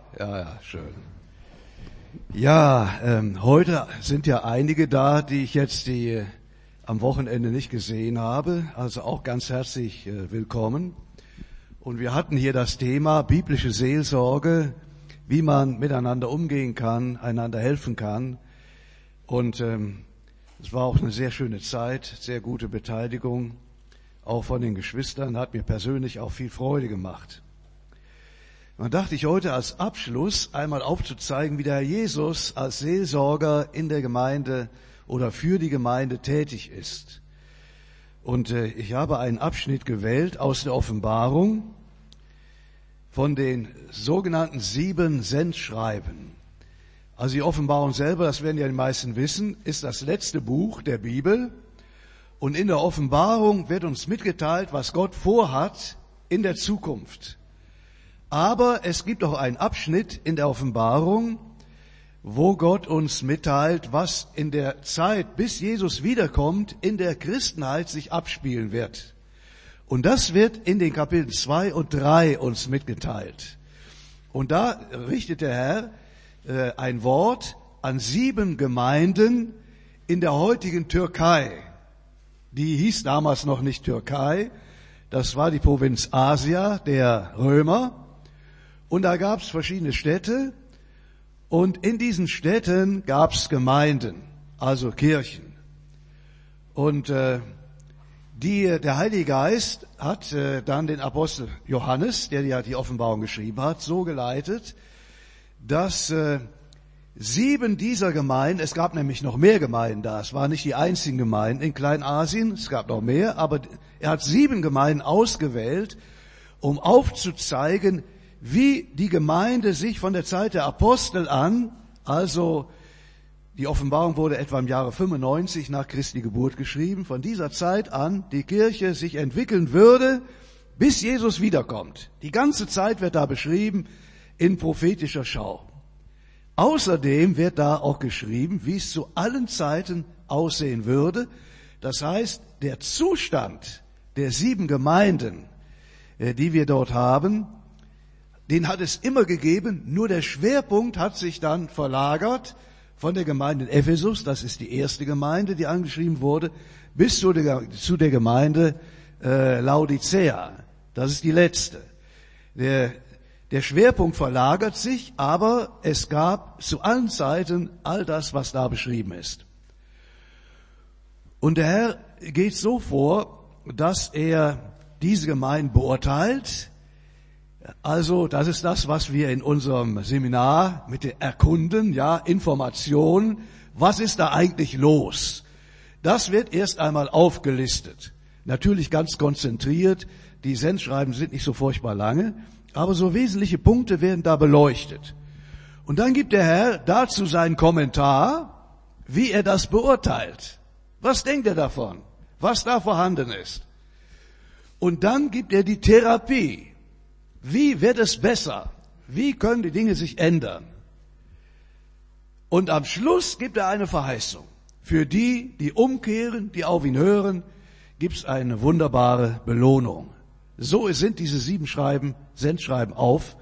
Ja, schön. Ja, heute sind ja einige da, die ich jetzt am Wochenende nicht gesehen habe. Also auch ganz herzlich willkommen. Und wir hatten hier das Thema biblische Seelsorge, wie man miteinander umgehen kann, einander helfen kann. Und es war auch eine sehr schöne Zeit, sehr gute Beteiligung, auch von den Geschwistern, hat mir persönlich auch viel Freude gemacht. Dann dachte ich heute als Abschluss einmal aufzuzeigen, wie der Herr Jesus als Seelsorger in der Gemeinde oder für die Gemeinde tätig ist. Und ich habe einen Abschnitt gewählt aus der Offenbarung von den sogenannten 7 Sendschreiben. Also die Offenbarung selber, das werden ja die meisten wissen, ist das letzte Buch der Bibel. Und in der Offenbarung wird uns mitgeteilt, was Gott vorhat in der Zukunft. Aber es gibt auch einen Abschnitt in der Offenbarung, wo Gott uns mitteilt, was in der Zeit, bis Jesus wiederkommt, in der Christenheit sich abspielen wird. Und das wird in den Kapiteln 2 und 3 uns mitgeteilt. Und da richtet der Herr ein Wort an 7 Gemeinden in der heutigen Türkei. Die hieß damals noch nicht Türkei, das war die Provinz Asia der Römer. Und da gab es verschiedene Städte und in diesen Städten gab es Gemeinden, also Kirchen. Und der Heilige Geist hat dann den Apostel Johannes, der ja die Offenbarung geschrieben hat, so geleitet, dass 7 dieser Gemeinden, es gab nämlich noch mehr Gemeinden da, es waren nicht die einzigen Gemeinden in Kleinasien, es gab noch mehr, aber er hat 7 Gemeinden ausgewählt, um aufzuzeigen, wie die Gemeinde sich von der Zeit der Apostel an, also die Offenbarung wurde etwa im Jahre 95 nach Christi Geburt geschrieben, von dieser Zeit an die Kirche sich entwickeln würde, bis Jesus wiederkommt. Die ganze Zeit wird da beschrieben in prophetischer Schau. Außerdem wird da auch geschrieben, wie es zu allen Zeiten aussehen würde. Das heißt, der Zustand der 7 Gemeinden, die wir dort haben, den hat es immer gegeben, nur der Schwerpunkt hat sich dann verlagert von der Gemeinde in Ephesus, das ist die erste Gemeinde, die angeschrieben wurde, bis zu der Gemeinde Laodicea, das ist die letzte. Der Schwerpunkt verlagert sich, aber es gab zu allen Zeiten all das, was da beschrieben ist. Und der Herr geht so vor, dass er diese Gemeinden beurteilt. Also, das ist das, was wir in unserem Seminar mit dem Erkunden, ja, Information, was ist da eigentlich los? Das wird erst einmal aufgelistet. Natürlich ganz konzentriert, die Sendschreiben sind nicht so furchtbar lange, aber so wesentliche Punkte werden da beleuchtet. Und dann gibt der Herr dazu seinen Kommentar, wie er das beurteilt. Was denkt er davon? Was da vorhanden ist? Und dann gibt er die Therapie. Wie wird es besser? Wie können die Dinge sich ändern? Und am Schluss gibt er eine Verheißung. Für die, die umkehren, die auf ihn hören, gibt es eine wunderbare Belohnung. So sind diese 7 Sendschreiben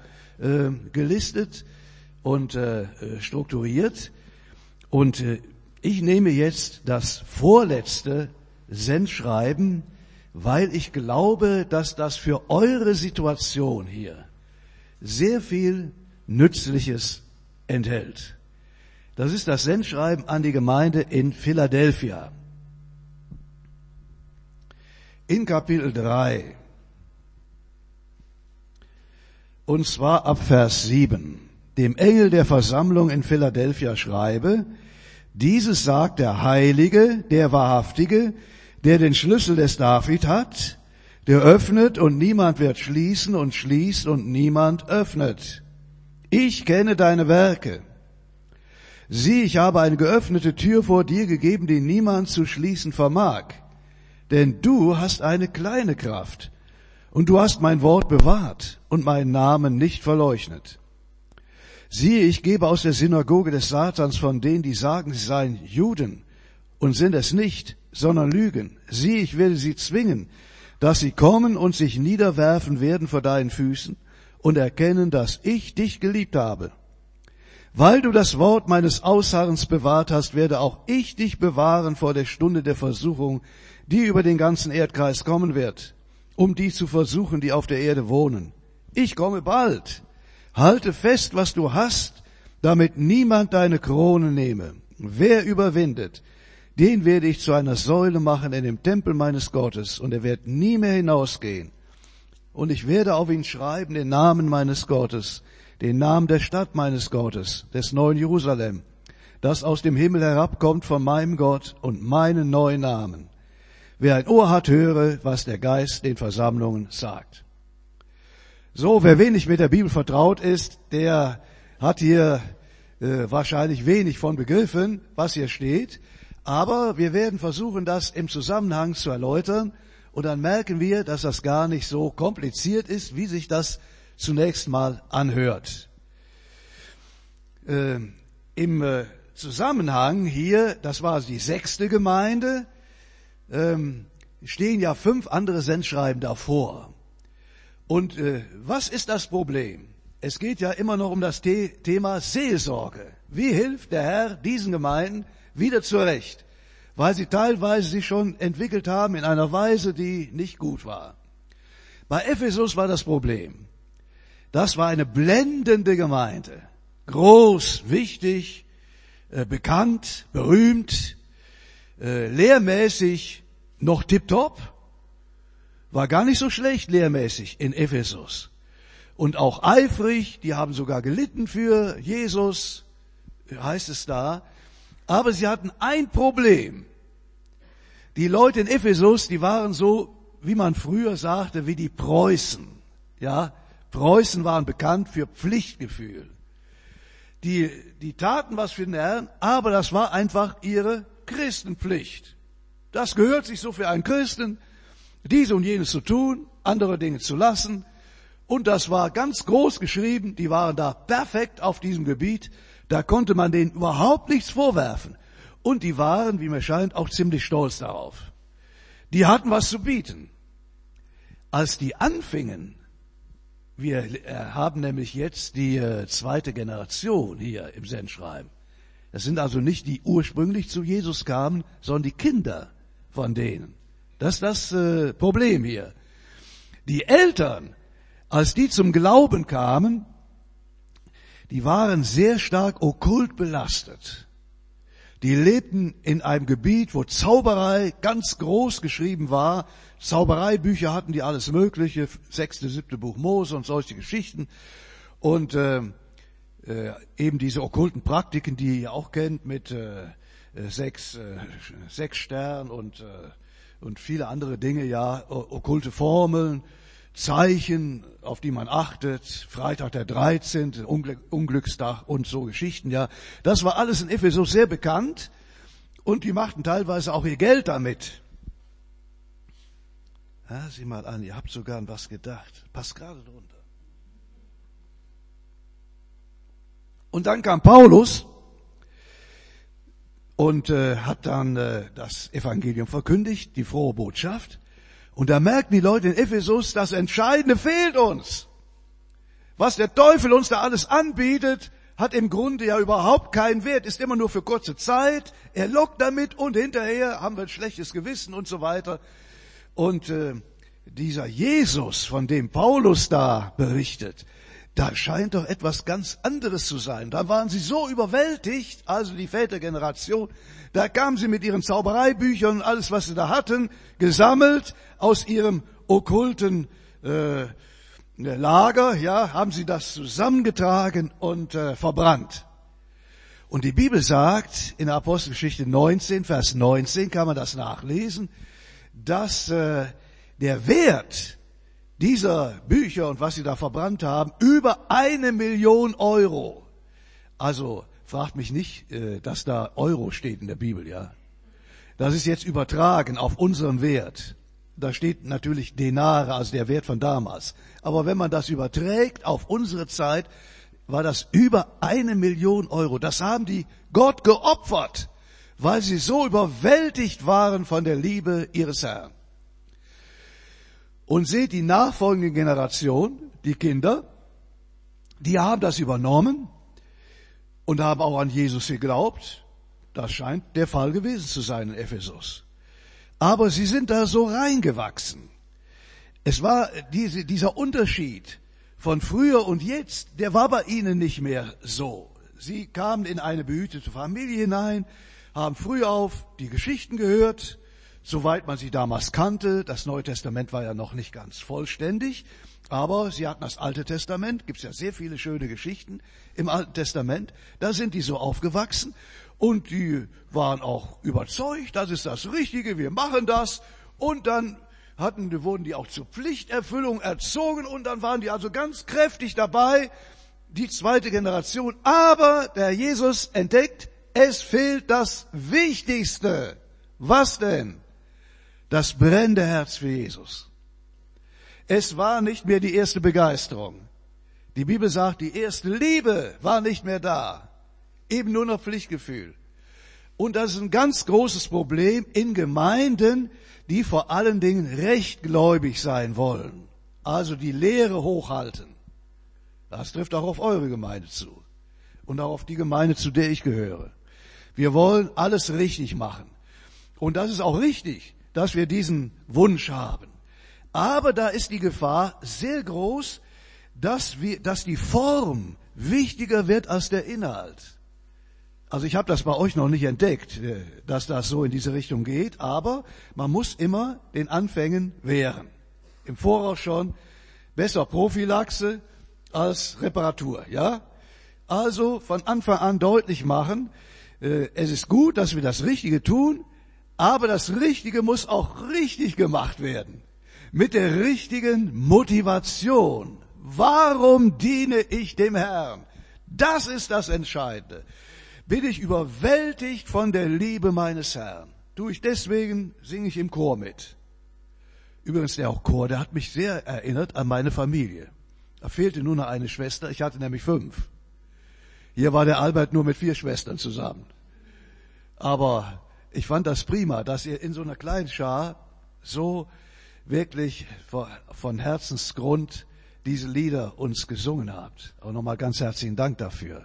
aufgelistet und strukturiert. Und ich nehme jetzt das vorletzte Sendschreiben, weil ich glaube, dass das für eure Situation hier sehr viel Nützliches enthält. Das ist das Sendschreiben an die Gemeinde in Philadelphia. In Kapitel 3. Und zwar ab Vers 7. Dem Engel der Versammlung in Philadelphia schreibe, dieses sagt der Heilige, der Wahrhaftige, der den Schlüssel des David hat, der öffnet und niemand wird schließen und schließt und niemand öffnet. Ich kenne deine Werke. Sieh, ich habe eine geöffnete Tür vor dir gegeben, die niemand zu schließen vermag. Denn du hast eine kleine Kraft und du hast mein Wort bewahrt und meinen Namen nicht verleugnet. Siehe, ich gebe aus der Synagoge des Satans von denen, die sagen, sie seien Juden und sind es nicht, sondern lügen. Sieh, ich werde sie zwingen, dass sie kommen und sich niederwerfen werden vor deinen Füßen und erkennen, dass ich dich geliebt habe. Weil du das Wort meines Ausharrens bewahrt hast, werde auch ich dich bewahren vor der Stunde der Versuchung, die über den ganzen Erdkreis kommen wird, um die zu versuchen, die auf der Erde wohnen. Ich komme bald. Halte fest, was du hast, damit niemand deine Krone nehme. Wer überwindet, den werde ich zu einer Säule machen in dem Tempel meines Gottes, und er wird nie mehr hinausgehen. Und ich werde auf ihn schreiben den Namen meines Gottes, den Namen der Stadt meines Gottes, des neuen Jerusalem, das aus dem Himmel herabkommt von meinem Gott, und meinen neuen Namen. Wer ein Ohr hat, höre, was der Geist den Versammlungen sagt. So, wer wenig mit der Bibel vertraut ist, der hat hier wahrscheinlich wenig von begriffen, was hier steht. Aber wir werden versuchen, das im Zusammenhang zu erläutern. Und dann merken wir, dass das gar nicht so kompliziert ist, wie sich das zunächst mal anhört. Im Zusammenhang hier, das war die 6. Gemeinde, stehen ja 5 andere Sendschreiben davor. Und was ist das Problem? Es geht ja immer noch um das Thema Seelsorge. Wie hilft der Herr diesen Gemeinden wieder zurecht? Weil sie teilweise sich schon entwickelt haben in einer Weise, die nicht gut war. Bei Ephesus war das Problem. Das war eine blendende Gemeinde. Groß, wichtig, bekannt, berühmt, lehrmäßig noch tipptopp. War gar nicht so schlecht lehrmäßig in Ephesus. Und auch eifrig, die haben sogar gelitten für Jesus, heißt es da. Aber sie hatten ein Problem. Die Leute in Ephesus, die waren so, wie man früher sagte, wie die Preußen. Ja, Preußen waren bekannt für Pflichtgefühl. Die taten was für den Herrn, aber das war einfach ihre Christenpflicht. Das gehört sich so für einen Christen, dies und jenes zu tun, andere Dinge zu lassen. Und das war ganz groß geschrieben, die waren da perfekt auf diesem Gebiet, da konnte man denen überhaupt nichts vorwerfen. Und die waren, wie mir scheint, auch ziemlich stolz darauf. Die hatten was zu bieten. Als die anfingen, wir haben nämlich jetzt die 2. Generation hier im Sendschreiben. Das sind also nicht die ursprünglich zu Jesus kamen, sondern die Kinder von denen. Das ist das Problem hier. Die Eltern, als die zum Glauben kamen, die waren sehr stark okkult belastet. Die lebten in einem Gebiet, wo Zauberei ganz groß geschrieben war. Zaubereibücher hatten die alles Mögliche, 6., 7. Buch Mose und solche Geschichten. Und eben diese okkulten Praktiken, die ihr auch kennt, mit 6 Sternen und viele andere Dinge, ja, okkulte Formeln, Zeichen, auf die man achtet, Freitag der 13., Unglückstag und so Geschichten, ja. Das war alles in Ephesus sehr bekannt und die machten teilweise auch ihr Geld damit. Ja, sieh mal an, ihr habt sogar an was gedacht. Passt gerade drunter. Und dann kam Paulus und hat dann das Evangelium verkündigt, die frohe Botschaft. Und da merken die Leute in Ephesus, das Entscheidende fehlt uns. Was der Teufel uns da alles anbietet, hat im Grunde ja überhaupt keinen Wert, ist immer nur für kurze Zeit. Er lockt damit und hinterher haben wir ein schlechtes Gewissen und so weiter. Und dieser Jesus, von dem Paulus da berichtet, da scheint doch etwas ganz anderes zu sein. Da waren sie so überwältigt, also die Vätergeneration, da kamen sie mit ihren Zaubereibüchern und alles, was sie da hatten, gesammelt aus ihrem okkulten Lager, ja, haben sie das zusammengetragen und verbrannt. Und die Bibel sagt, in der Apostelgeschichte 19, Vers 19, kann man das nachlesen, dass der Wert dieser Bücher und was sie da verbrannt haben, über 1 Million Euro. Also fragt mich nicht, dass da Euro steht in der Bibel, ja. Das ist jetzt übertragen auf unseren Wert. Da steht natürlich Denare, also der Wert von damals. Aber wenn man das überträgt auf unsere Zeit, war das über 1 Million Euro. Das haben die Gott geopfert, weil sie so überwältigt waren von der Liebe ihres Herrn. Und seht die nachfolgende Generation, die Kinder, Die haben das übernommen und haben auch an Jesus geglaubt. Das scheint der Fall gewesen zu sein in Ephesus. Aber sie sind da so reingewachsen. Es war dieser Unterschied von früher und jetzt, der war bei ihnen nicht mehr so. Sie kamen in eine behütete Familie hinein, haben früh auf die Geschichten gehört, soweit man sie damals kannte. Das Neue Testament war ja noch nicht ganz vollständig, aber sie hatten das Alte Testament, gibt es ja sehr viele schöne Geschichten im Alten Testament. Da sind die so aufgewachsen und die waren auch überzeugt, das ist das Richtige, wir machen das. Und dann wurden die auch zur Pflichterfüllung erzogen und dann waren die also ganz kräftig dabei, die zweite Generation. Aber der Jesus entdeckt, es fehlt das Wichtigste. Was denn? Das brennende Herz für Jesus. Es war nicht mehr die erste Begeisterung. Die Bibel sagt, die erste Liebe war nicht mehr da. Eben nur noch Pflichtgefühl. Und das ist ein ganz großes Problem in Gemeinden, die vor allen Dingen rechtgläubig sein wollen. Also die Lehre hochhalten. Das trifft auch auf eure Gemeinde zu. Und auch auf die Gemeinde, zu der ich gehöre. Wir wollen alles richtig machen. Und das ist auch richtig, dass wir diesen Wunsch haben. Aber da ist die Gefahr sehr groß, dass die Form wichtiger wird als der Inhalt. Also ich habe das bei euch noch nicht entdeckt, dass das so in diese Richtung geht, aber man muss immer den Anfängen wehren. Im Voraus schon besser Prophylaxe als Reparatur, ja? Also von Anfang an deutlich machen, es ist gut, dass wir das Richtige tun, aber das Richtige muss auch richtig gemacht werden. Mit der richtigen Motivation. Warum diene ich dem Herrn? Das ist das Entscheidende. Bin ich überwältigt von der Liebe meines Herrn? Deswegen singe ich im Chor mit. Übrigens, der Chor, der hat mich sehr erinnert an meine Familie. Da fehlte nur noch eine Schwester, ich hatte nämlich 5. Hier war der Albert nur mit 4 Schwestern zusammen. Aber ich fand das prima, dass ihr in so einer kleinen Schar so wirklich von Herzensgrund diese Lieder uns gesungen habt. Auch nochmal ganz herzlichen Dank dafür.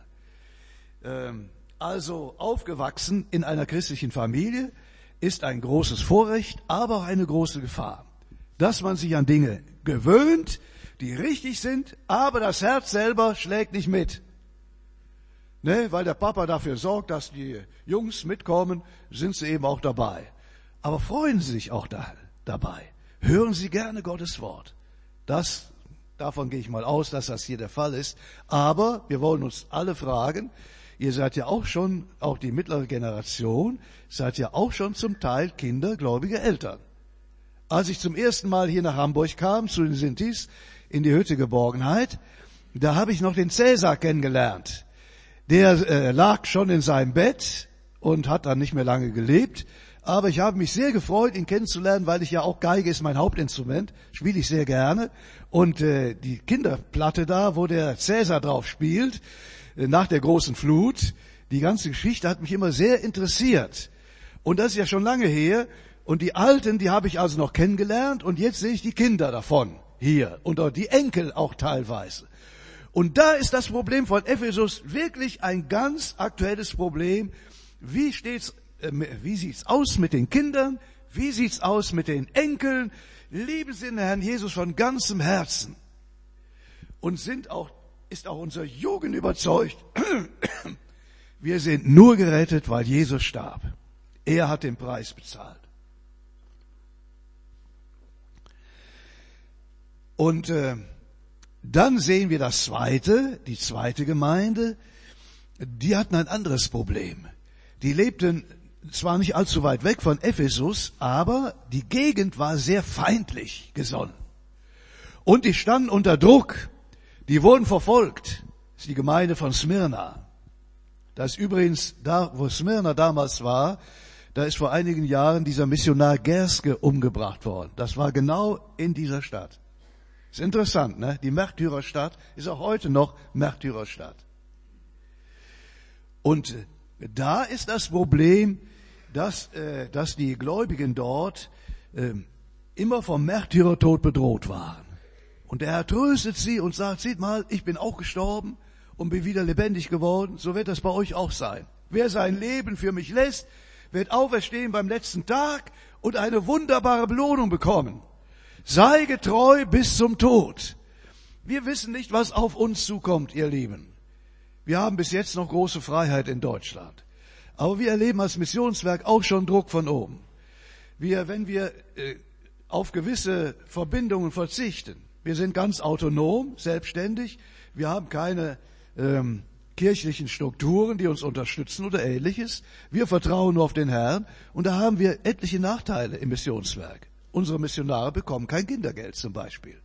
Also aufgewachsen in einer christlichen Familie ist ein großes Vorrecht, aber auch eine große Gefahr. Dass man sich an Dinge gewöhnt, die richtig sind, aber das Herz selber schlägt nicht mit. Ne, weil der Papa dafür sorgt, dass die Jungs mitkommen, sind sie eben auch dabei. Aber freuen Sie sich auch dabei. Hören Sie gerne Gottes Wort. Davon gehe ich mal aus, dass das hier der Fall ist. Aber wir wollen uns alle fragen, ihr seid ja auch schon, auch die mittlere Generation, seid ja auch schon zum Teil Kinder gläubiger Eltern. Als ich zum ersten Mal hier nach Hamburg kam, zu den Sintis, in die Hütte Geborgenheit, da habe ich noch den Cäsar kennengelernt. Der lag schon in seinem Bett und hat dann nicht mehr lange gelebt. Aber ich habe mich sehr gefreut, ihn kennenzulernen, weil ich ja auch Geige ist mein Hauptinstrument, spiele ich sehr gerne. Und die Kinderplatte da, wo der Cäsar drauf spielt, nach der großen Flut, die ganze Geschichte hat mich immer sehr interessiert. Und das ist ja schon lange her. Und die Alten, die habe ich also noch kennengelernt. Und jetzt sehe ich die Kinder davon hier und auch die Enkel auch teilweise. Und da ist das Problem von Ephesus wirklich ein ganz aktuelles Problem. Wie sieht's aus mit den Kindern? Wie sieht's aus mit den Enkeln? Lieben Sie den Herrn Jesus von ganzem Herzen. Und ist auch unsere Jugend überzeugt. Wir sind nur gerettet, weil Jesus starb. Er hat den Preis bezahlt. Und dann sehen wir die zweite Gemeinde, die hatten ein anderes Problem. Die lebten zwar nicht allzu weit weg von Ephesus, aber die Gegend war sehr feindlich gesonnen. Und die standen unter Druck. Die wurden verfolgt. Das ist die Gemeinde von Smyrna. Das ist übrigens da, wo Smyrna damals war, da ist vor einigen Jahren dieser Missionar Gerske umgebracht worden. Das war genau in dieser Stadt. Ist interessant, ne? Die Märtyrerstadt ist auch heute noch Märtyrerstadt. Und da ist das Problem, dass die Gläubigen dort immer vom Märtyrertod bedroht waren. Und der Herr tröstet sie und sagt, seht mal, ich bin auch gestorben und bin wieder lebendig geworden. So wird das bei euch auch sein. Wer sein Leben für mich lässt, wird auferstehen beim letzten Tag und eine wunderbare Belohnung bekommen. Sei getreu bis zum Tod. Wir wissen nicht, was auf uns zukommt, ihr Lieben. Wir haben bis jetzt noch große Freiheit in Deutschland. Aber wir erleben als Missionswerk auch schon Druck von oben. Wenn wir auf gewisse Verbindungen verzichten, wir sind ganz autonom, selbstständig, wir haben keine kirchlichen Strukturen, die uns unterstützen oder Ähnliches. Wir vertrauen nur auf den Herrn und da haben wir etliche Nachteile im Missionswerk. Unsere Missionare bekommen kein Kindergeld zum Beispiel.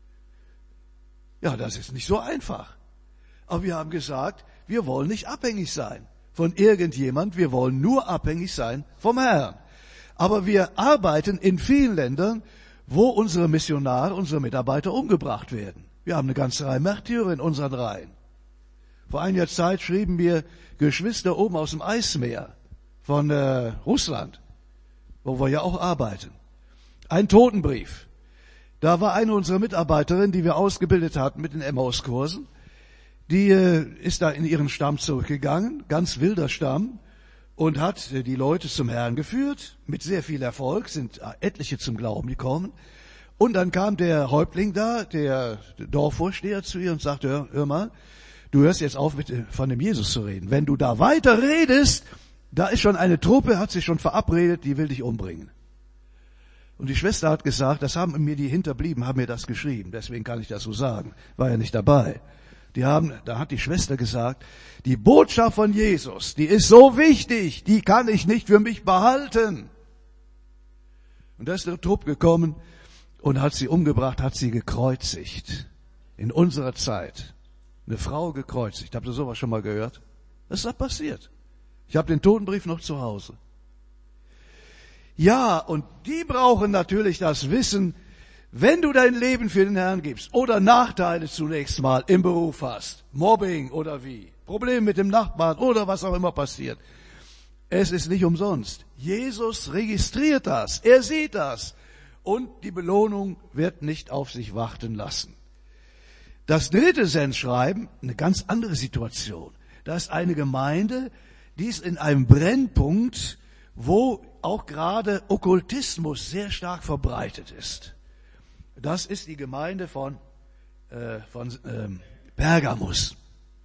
Ja, das ist nicht so einfach. Aber wir haben gesagt, wir wollen nicht abhängig sein von irgendjemand, wir wollen nur abhängig sein vom Herrn. Aber wir arbeiten in vielen Ländern, wo unsere Missionare, unsere Mitarbeiter umgebracht werden. Wir haben eine ganze Reihe Märtyrer in unseren Reihen. Vor einiger Zeit schrieben mir Geschwister oben aus dem Eismeer von Russland, wo wir ja auch arbeiten, einen Totenbrief. Da war eine unserer Mitarbeiterinnen, die wir ausgebildet hatten mit den Emmaus-Kursen, die ist da in ihren Stamm zurückgegangen, ganz wilder Stamm, und hat die Leute zum Herrn geführt, mit sehr viel Erfolg, sind etliche zum Glauben gekommen. Und dann kam der Häuptling da, der Dorfvorsteher zu ihr und sagte, hör mal, du hörst jetzt auf, von dem Jesus zu reden. Wenn du da weiter redest, da ist schon eine Truppe, hat sich schon verabredet, die will dich umbringen. Und die Schwester hat gesagt, das haben mir die Hinterblieben, haben mir das geschrieben, deswegen kann ich das so sagen, war ja nicht dabei. Da hat die Schwester gesagt, die Botschaft von Jesus, die ist so wichtig, die kann ich nicht für mich behalten. Und da ist der Trupp gekommen und hat sie umgebracht, hat sie gekreuzigt. In unserer Zeit. Eine Frau gekreuzigt. Habt ihr sowas schon mal gehört? Was ist da passiert? Ich habe den Totenbrief noch zu Hause. Ja, und die brauchen natürlich das Wissen, wenn du dein Leben für den Herrn gibst oder Nachteile zunächst mal im Beruf hast, Mobbing oder wie, Probleme mit dem Nachbarn oder was auch immer passiert, es ist nicht umsonst. Jesus registriert das, er sieht das und die Belohnung wird nicht auf sich warten lassen. Das dritte Sendschreiben, eine ganz andere Situation. Da ist eine Gemeinde, die ist in einem Brennpunkt, wo auch gerade Okkultismus sehr stark verbreitet ist. Das ist die Gemeinde von Pergamus.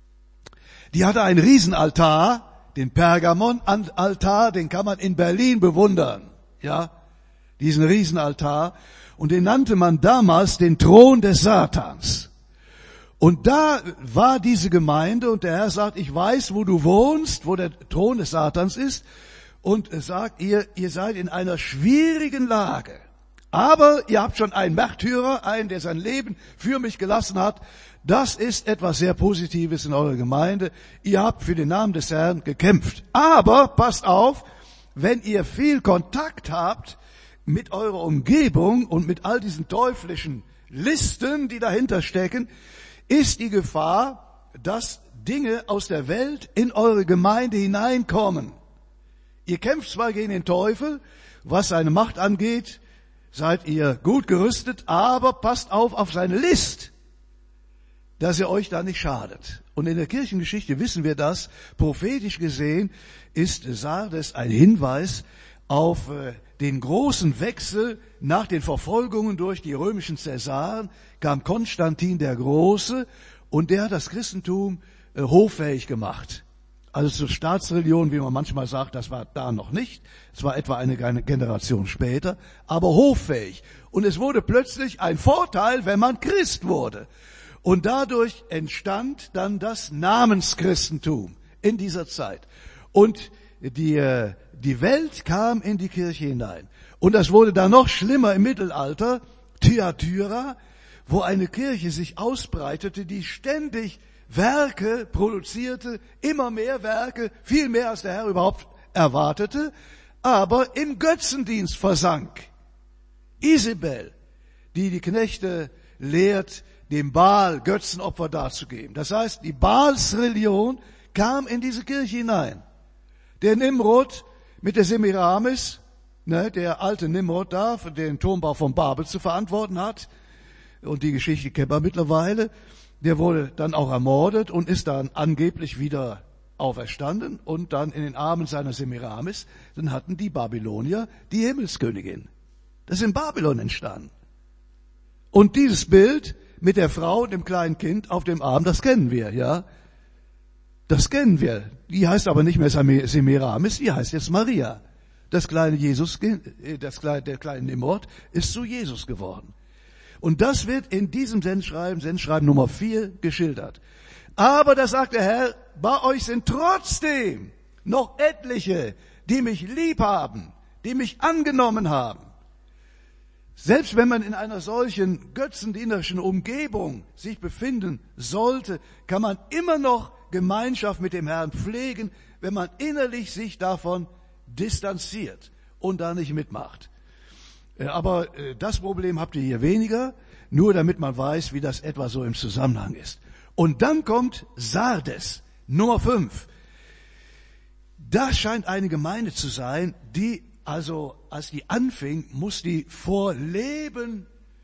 Die hatte einen Riesenaltar, den Pergamon-Altar, den kann man in Berlin bewundern. Ja, diesen Riesenaltar. Und den nannte man damals den Thron des Satans. Und da war diese Gemeinde und der Herr sagt, ich weiß, wo du wohnst, wo der Thron des Satans ist. Und er sagt, ihr seid in einer schwierigen Lage. Aber ihr habt schon einen Märtyrer, einen, der sein Leben für mich gelassen hat. Das ist etwas sehr Positives in eurer Gemeinde. Ihr habt für den Namen des Herrn gekämpft. Aber passt auf, wenn ihr viel Kontakt habt mit eurer Umgebung und mit all diesen teuflischen Listen, die dahinter stecken, ist die Gefahr, dass Dinge aus der Welt in eure Gemeinde hineinkommen. Ihr kämpft zwar gegen den Teufel, was seine Macht angeht, seid ihr gut gerüstet, aber passt auf seine List, dass ihr euch da nicht schadet. Und in der Kirchengeschichte wissen wir das. Prophetisch gesehen ist Sardes ein Hinweis auf den großen Wechsel nach den Verfolgungen durch die römischen Cäsaren, kam Konstantin der Große und der hat das Christentum hoffähig gemacht. Also zur Staatsreligion, wie man manchmal sagt, das war da noch nicht. Es war etwa eine Generation später, aber hoffähig. Und es wurde plötzlich ein Vorteil, wenn man Christ wurde. Und dadurch entstand dann das Namenschristentum in dieser Zeit. Und die Welt kam in die Kirche hinein. Und das wurde dann noch schlimmer im Mittelalter, Thyatira, wo eine Kirche sich ausbreitete, die ständig Werke produzierte, immer mehr Werke, viel mehr als der Herr überhaupt erwartete, aber im Götzendienst versank. Isabel, die Knechte lehrt, dem Baal Götzenopfer darzugeben. Das heißt, die Baalsreligion kam in diese Kirche hinein. Der Nimrod mit der Semiramis, der alte Nimrod da, für den Turmbau von Babel zu verantworten hat, und die Geschichte kennt man mittlerweile. Der wurde dann auch ermordet und ist dann angeblich wieder auferstanden und dann in den Armen seiner Semiramis. Dann hatten die Babylonier die Himmelskönigin. Das ist in Babylon entstanden. Und dieses Bild mit der Frau und dem kleinen Kind auf dem Arm, das kennen wir, ja. Das kennen wir. Die heißt aber nicht mehr Semiramis, die heißt jetzt Maria. Der kleine Nimrod ist zu Jesus geworden. Und das wird in diesem Sendschreiben Nummer 4 geschildert. Aber da sagt der Herr, bei euch sind trotzdem noch etliche, die mich lieb haben, die mich angenommen haben. Selbst wenn man in einer solchen götzendienerischen Umgebung sich befinden sollte, kann man immer noch Gemeinschaft mit dem Herrn pflegen, wenn man innerlich sich davon distanziert und da nicht mitmacht. Aber das Problem habt ihr hier weniger, nur damit man weiß, wie das etwa so im Zusammenhang ist. Und dann kommt Sardes, Nummer 5. Das scheint eine Gemeinde zu sein, die also, als die anfing, muss die vor Leben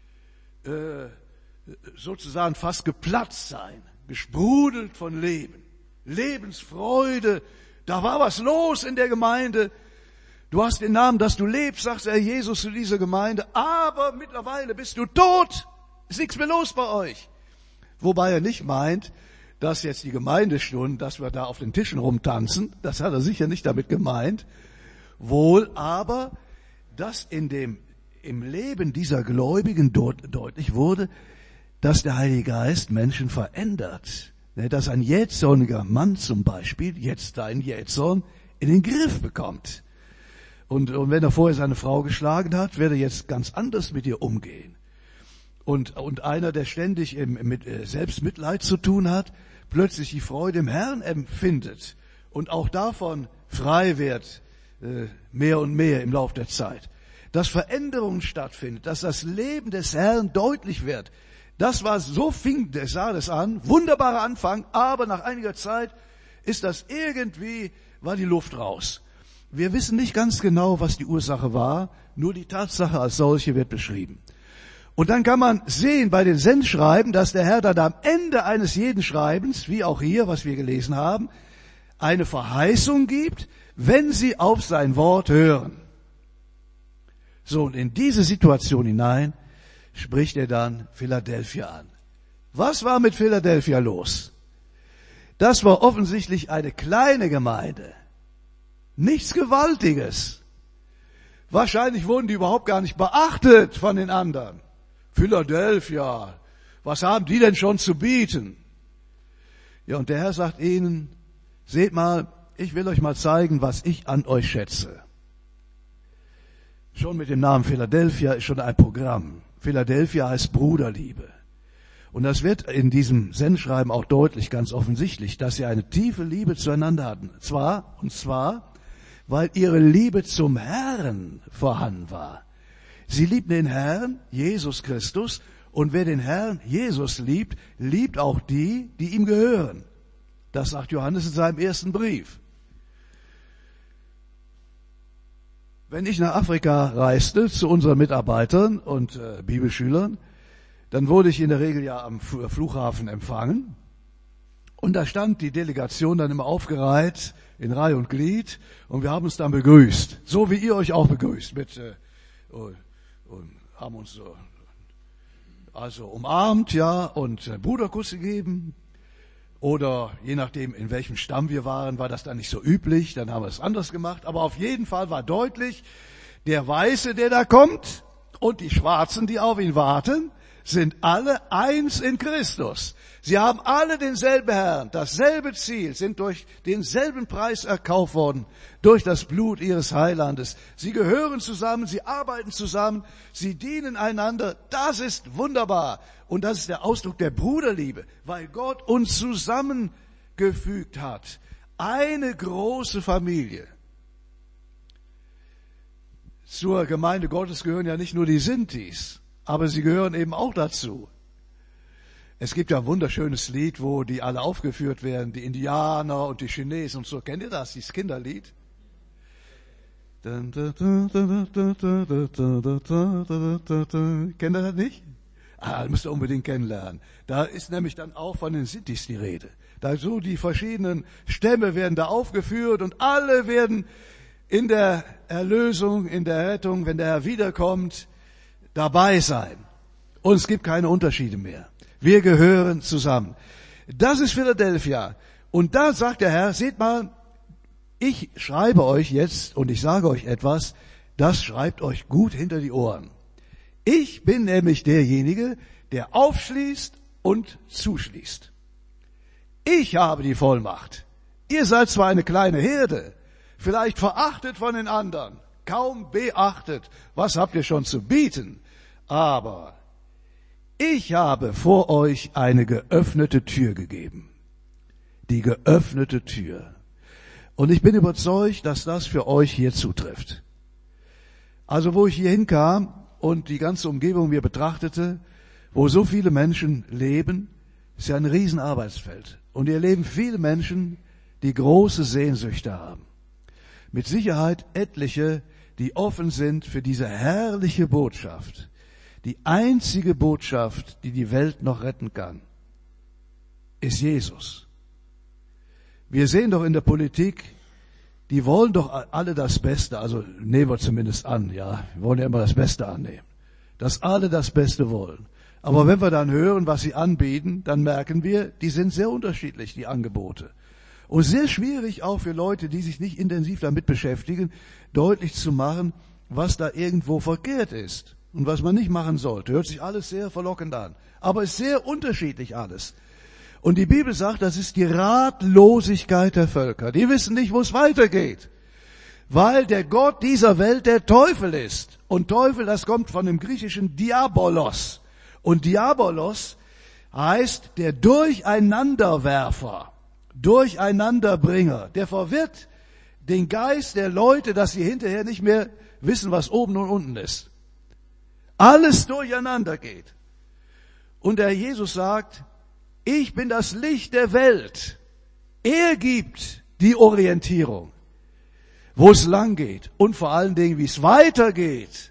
sozusagen fast geplatzt sein, gesprudelt von Leben, Lebensfreude. Da war was los in der Gemeinde. Du hast den Namen, dass du lebst, sagt der Jesus zu dieser Gemeinde, aber mittlerweile bist du tot. Ist nichts mehr los bei euch. Wobei er nicht meint, dass jetzt die Gemeindestunden, dass wir da auf den Tischen rumtanzen, das hat er sicher nicht damit gemeint. Wohl aber, dass im Leben dieser Gläubigen dort deutlich wurde, dass der Heilige Geist Menschen verändert. Dass ein jähzorniger Mann zum Beispiel jetzt seinen Jähzorn in den Griff bekommt. Und wenn er vorher seine Frau geschlagen hat, wird er jetzt ganz anders mit ihr umgehen. Und einer, der ständig mit Selbstmitleid zu tun hat, plötzlich die Freude im Herrn empfindet und auch davon frei wird, mehr und mehr im Lauf der Zeit. Dass Veränderung stattfindet, dass das Leben des Herrn deutlich wird. So fing der Sardes an, wunderbarer Anfang, aber nach einiger Zeit war die Luft raus. Wir wissen nicht ganz genau, was die Ursache war, nur die Tatsache als solche wird beschrieben. Und dann kann man sehen bei den Sendschreiben, dass der Herr dann am Ende eines jeden Schreibens, wie auch hier, was wir gelesen haben, eine Verheißung gibt, wenn sie auf sein Wort hören. So, und in diese Situation hinein spricht er dann Philadelphia an. Was war mit Philadelphia los? Das war offensichtlich eine kleine Gemeinde. Nichts Gewaltiges. Wahrscheinlich wurden die überhaupt gar nicht beachtet von den anderen. Philadelphia, was haben die denn schon zu bieten? Ja, und der Herr sagt ihnen, seht mal, ich will euch mal zeigen, was ich an euch schätze. Schon mit dem Namen Philadelphia ist schon ein Programm. Philadelphia heißt Bruderliebe. Und das wird in diesem Sendschreiben auch deutlich, ganz offensichtlich, dass sie eine tiefe Liebe zueinander hatten. Und zwar, weil ihre Liebe zum Herrn vorhanden war. Sie liebten den Herrn, Jesus Christus, und wer den Herrn Jesus liebt, liebt auch die, die ihm gehören. Das sagt Johannes in seinem ersten Brief. Wenn ich nach Afrika reiste zu unseren Mitarbeitern und Bibelschülern, dann wurde ich in der Regel ja am Flughafen empfangen. Und da stand die Delegation dann immer aufgereiht in Reihe und Glied und wir haben uns dann begrüßt. So wie ihr euch auch begrüßt. Und haben uns also umarmt, ja, und Bruderkuss gegeben. Oder je nachdem, in welchem Stamm wir waren, war das dann nicht so üblich, dann haben wir es anders gemacht. Aber auf jeden Fall war deutlich, der Weiße, der da kommt, und die Schwarzen, die auf ihn warten, sind alle eins in Christus. Sie haben alle denselben Herrn, dasselbe Ziel, sind durch denselben Preis erkauft worden, durch das Blut ihres Heilandes. Sie gehören zusammen, sie arbeiten zusammen, sie dienen einander. Das ist wunderbar. Und das ist der Ausdruck der Bruderliebe, weil Gott uns zusammengefügt hat. Eine große Familie. Zur Gemeinde Gottes gehören ja nicht nur die Sintis, aber sie gehören eben auch dazu. Es gibt ja ein wunderschönes Lied, wo die alle aufgeführt werden, die Indianer und die Chinesen und so. Kennt ihr das, dieses Kinderlied? Kennt ihr das nicht? müsst ihr unbedingt kennenlernen. Da ist nämlich dann auch von den Sintis die Rede. Da so die verschiedenen Stämme werden da aufgeführt und alle werden in der Erlösung, in der Rettung, wenn der Herr wiederkommt, dabei sein. Und es gibt keine Unterschiede mehr. Wir gehören zusammen. Das ist Philadelphia. Und da sagt der Herr, seht mal, ich schreibe euch jetzt und ich sage euch etwas, das schreibt euch gut hinter die Ohren. Ich bin nämlich derjenige, der aufschließt und zuschließt. Ich habe die Vollmacht. Ihr seid zwar eine kleine Herde, vielleicht verachtet von den anderen, kaum beachtet. Was habt ihr schon zu bieten? Aber ich habe vor euch eine geöffnete Tür gegeben. Die geöffnete Tür. Und ich bin überzeugt, dass das für euch hier zutrifft. Also wo ich hier hinkam und die ganze Umgebung mir betrachtete, wo so viele Menschen leben, ist ja ein Riesenarbeitsfeld. Und hier leben viele Menschen, die große Sehnsüchte haben. Mit Sicherheit etliche, die offen sind für diese herrliche Botschaft. Die einzige Botschaft, die die Welt noch retten kann, ist Jesus. Wir sehen doch in der Politik, die wollen doch alle das Beste, also nehmen wir zumindest an, ja. Wir wollen ja immer das Beste annehmen. Dass alle das Beste wollen. Aber wenn wir dann hören, was sie anbieten, dann merken wir, die sind sehr unterschiedlich, die Angebote. Und sehr schwierig auch für Leute, die sich nicht intensiv damit beschäftigen, deutlich zu machen, was da irgendwo verkehrt ist und was man nicht machen sollte. Hört sich alles sehr verlockend an. Aber es ist sehr unterschiedlich alles. Und die Bibel sagt, das ist die Ratlosigkeit der Völker. Die wissen nicht, wo es weitergeht. Weil der Gott dieser Welt der Teufel ist. Und Teufel, das kommt von dem griechischen Diabolos. Und Diabolos heißt der Durcheinanderwerfer, Durcheinanderbringer. Der verwirrt den Geist der Leute, dass sie hinterher nicht mehr wissen, was oben und unten ist. Alles durcheinander geht. Und der Jesus sagt, ich bin das Licht der Welt. Er gibt die Orientierung, wo es lang geht und vor allen Dingen, wie es weitergeht.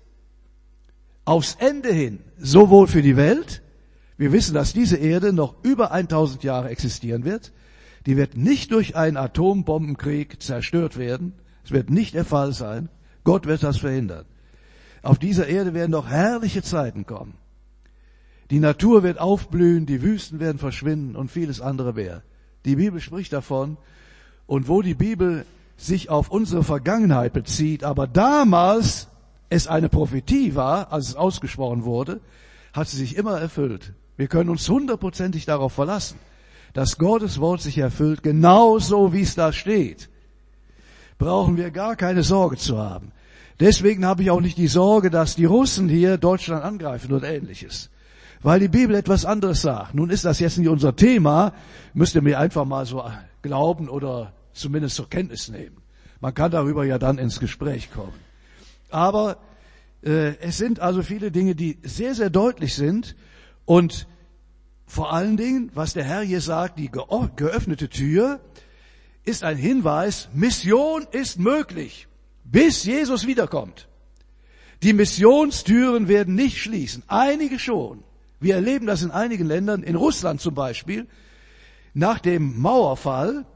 Aufs Ende hin, sowohl für die Welt, wir wissen, dass diese Erde noch über 1000 Jahre existieren wird, die wird nicht durch einen Atombombenkrieg zerstört werden, es wird nicht der Fall sein, Gott wird das verhindern. Auf dieser Erde werden noch herrliche Zeiten kommen. Die Natur wird aufblühen, die Wüsten werden verschwinden und vieles andere mehr. Die Bibel spricht davon, und wo die Bibel sich auf unsere Vergangenheit bezieht, aber damals es eine Prophetie war, als es ausgesprochen wurde, hat sie sich immer erfüllt. Wir können uns 100%ig darauf verlassen, dass Gottes Wort sich erfüllt, genauso wie es da steht. Brauchen wir gar keine Sorge zu haben. Deswegen habe ich auch nicht die Sorge, dass die Russen hier Deutschland angreifen oder Ähnliches. Weil die Bibel etwas anderes sagt. Nun ist das jetzt nicht unser Thema, müsst ihr mir einfach mal so glauben oder zumindest zur Kenntnis nehmen. Man kann darüber ja dann ins Gespräch kommen. Aber es sind also viele Dinge, die sehr, sehr deutlich sind. Und vor allen Dingen, was der Herr hier sagt, die geöffnete Tür, ist ein Hinweis, Mission ist möglich, bis Jesus wiederkommt. Die Missionstüren werden nicht schließen, einige schon. Wir erleben das in einigen Ländern, in Russland zum Beispiel, nach dem Mauerfall